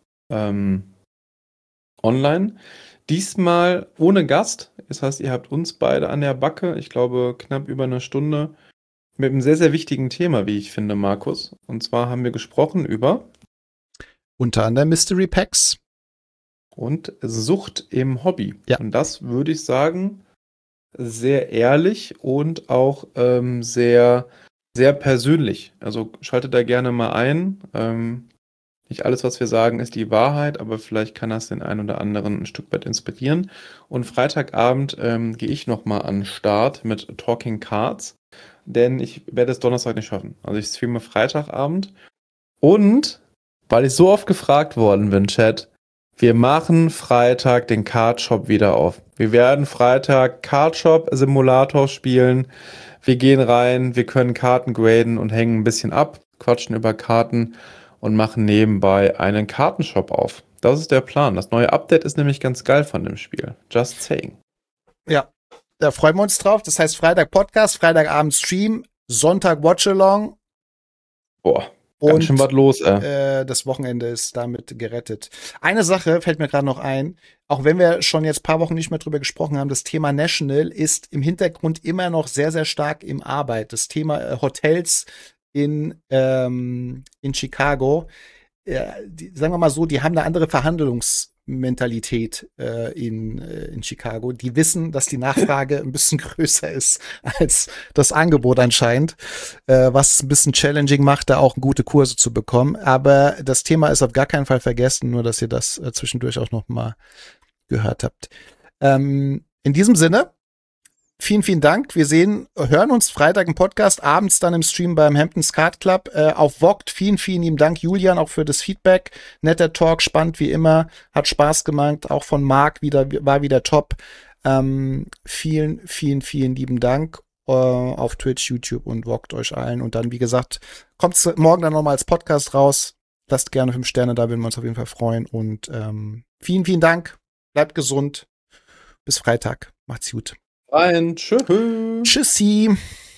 online. Diesmal ohne Gast. Das heißt, ihr habt uns beide an der Backe. Ich glaube, knapp über eine Stunde. Mit einem sehr, sehr wichtigen Thema, wie ich finde, Markus. Und zwar haben wir gesprochen über unter anderem Mystery Packs und Sucht im Hobby. Ja. Und das würde ich sagen, sehr ehrlich und auch sehr, sehr persönlich. Also schaltet da gerne mal ein. Nicht alles, was wir sagen, ist die Wahrheit, aber vielleicht kann das den einen oder anderen ein Stück weit inspirieren. Und Freitagabend gehe ich nochmal an den Start mit Talking Cards. Denn ich werde es Donnerstag nicht schaffen. Also ich streame Freitagabend. Und, weil ich so oft gefragt worden bin, Chat, wir machen Freitag den Cardshop wieder auf. Wir werden Freitag Cardshop-Simulator spielen. Wir gehen rein, wir können Karten graden und hängen ein bisschen ab, quatschen über Karten und machen nebenbei einen Kartenshop auf. Das ist der Plan. Das neue Update ist nämlich ganz geil von dem Spiel. Just saying. Ja. Da freuen wir uns drauf. Das heißt Freitag Podcast, Freitagabend Stream, Sonntag Watchalong. Boah, ganz schön was los, das Wochenende ist damit gerettet. Eine Sache fällt mir gerade noch ein. Auch wenn wir schon jetzt ein paar Wochen nicht mehr drüber gesprochen haben, das Thema National ist im Hintergrund immer noch sehr, sehr stark im Arbeit. Das Thema Hotels in Chicago, sagen wir mal so, die haben eine andere Verhandlungsmentalität in Chicago. Die wissen, dass die Nachfrage ein bisschen größer ist als das Angebot anscheinend, was es ein bisschen challenging macht, da auch gute Kurse zu bekommen. Aber das Thema ist auf gar keinen Fall vergessen, nur dass ihr das zwischendurch auch noch mal gehört habt. In diesem Sinne, vielen, vielen Dank. Wir hören uns Freitag im Podcast, abends dann im Stream beim Hamptons Card Club auf Vogt. Vielen, vielen lieben Dank, Julian, auch für das Feedback. Netter Talk, spannend wie immer, hat Spaß gemacht. Auch von Marc war wieder top. Vielen, vielen, vielen lieben Dank auf Twitch, YouTube und Vogt euch allen. Und dann, wie gesagt, kommt's morgen dann nochmal als Podcast raus. Lasst gerne 5 Sterne, da würden wir uns auf jeden Fall freuen. Und vielen, vielen Dank. Bleibt gesund. Bis Freitag. Macht's gut. Tschüss. Tschüssi.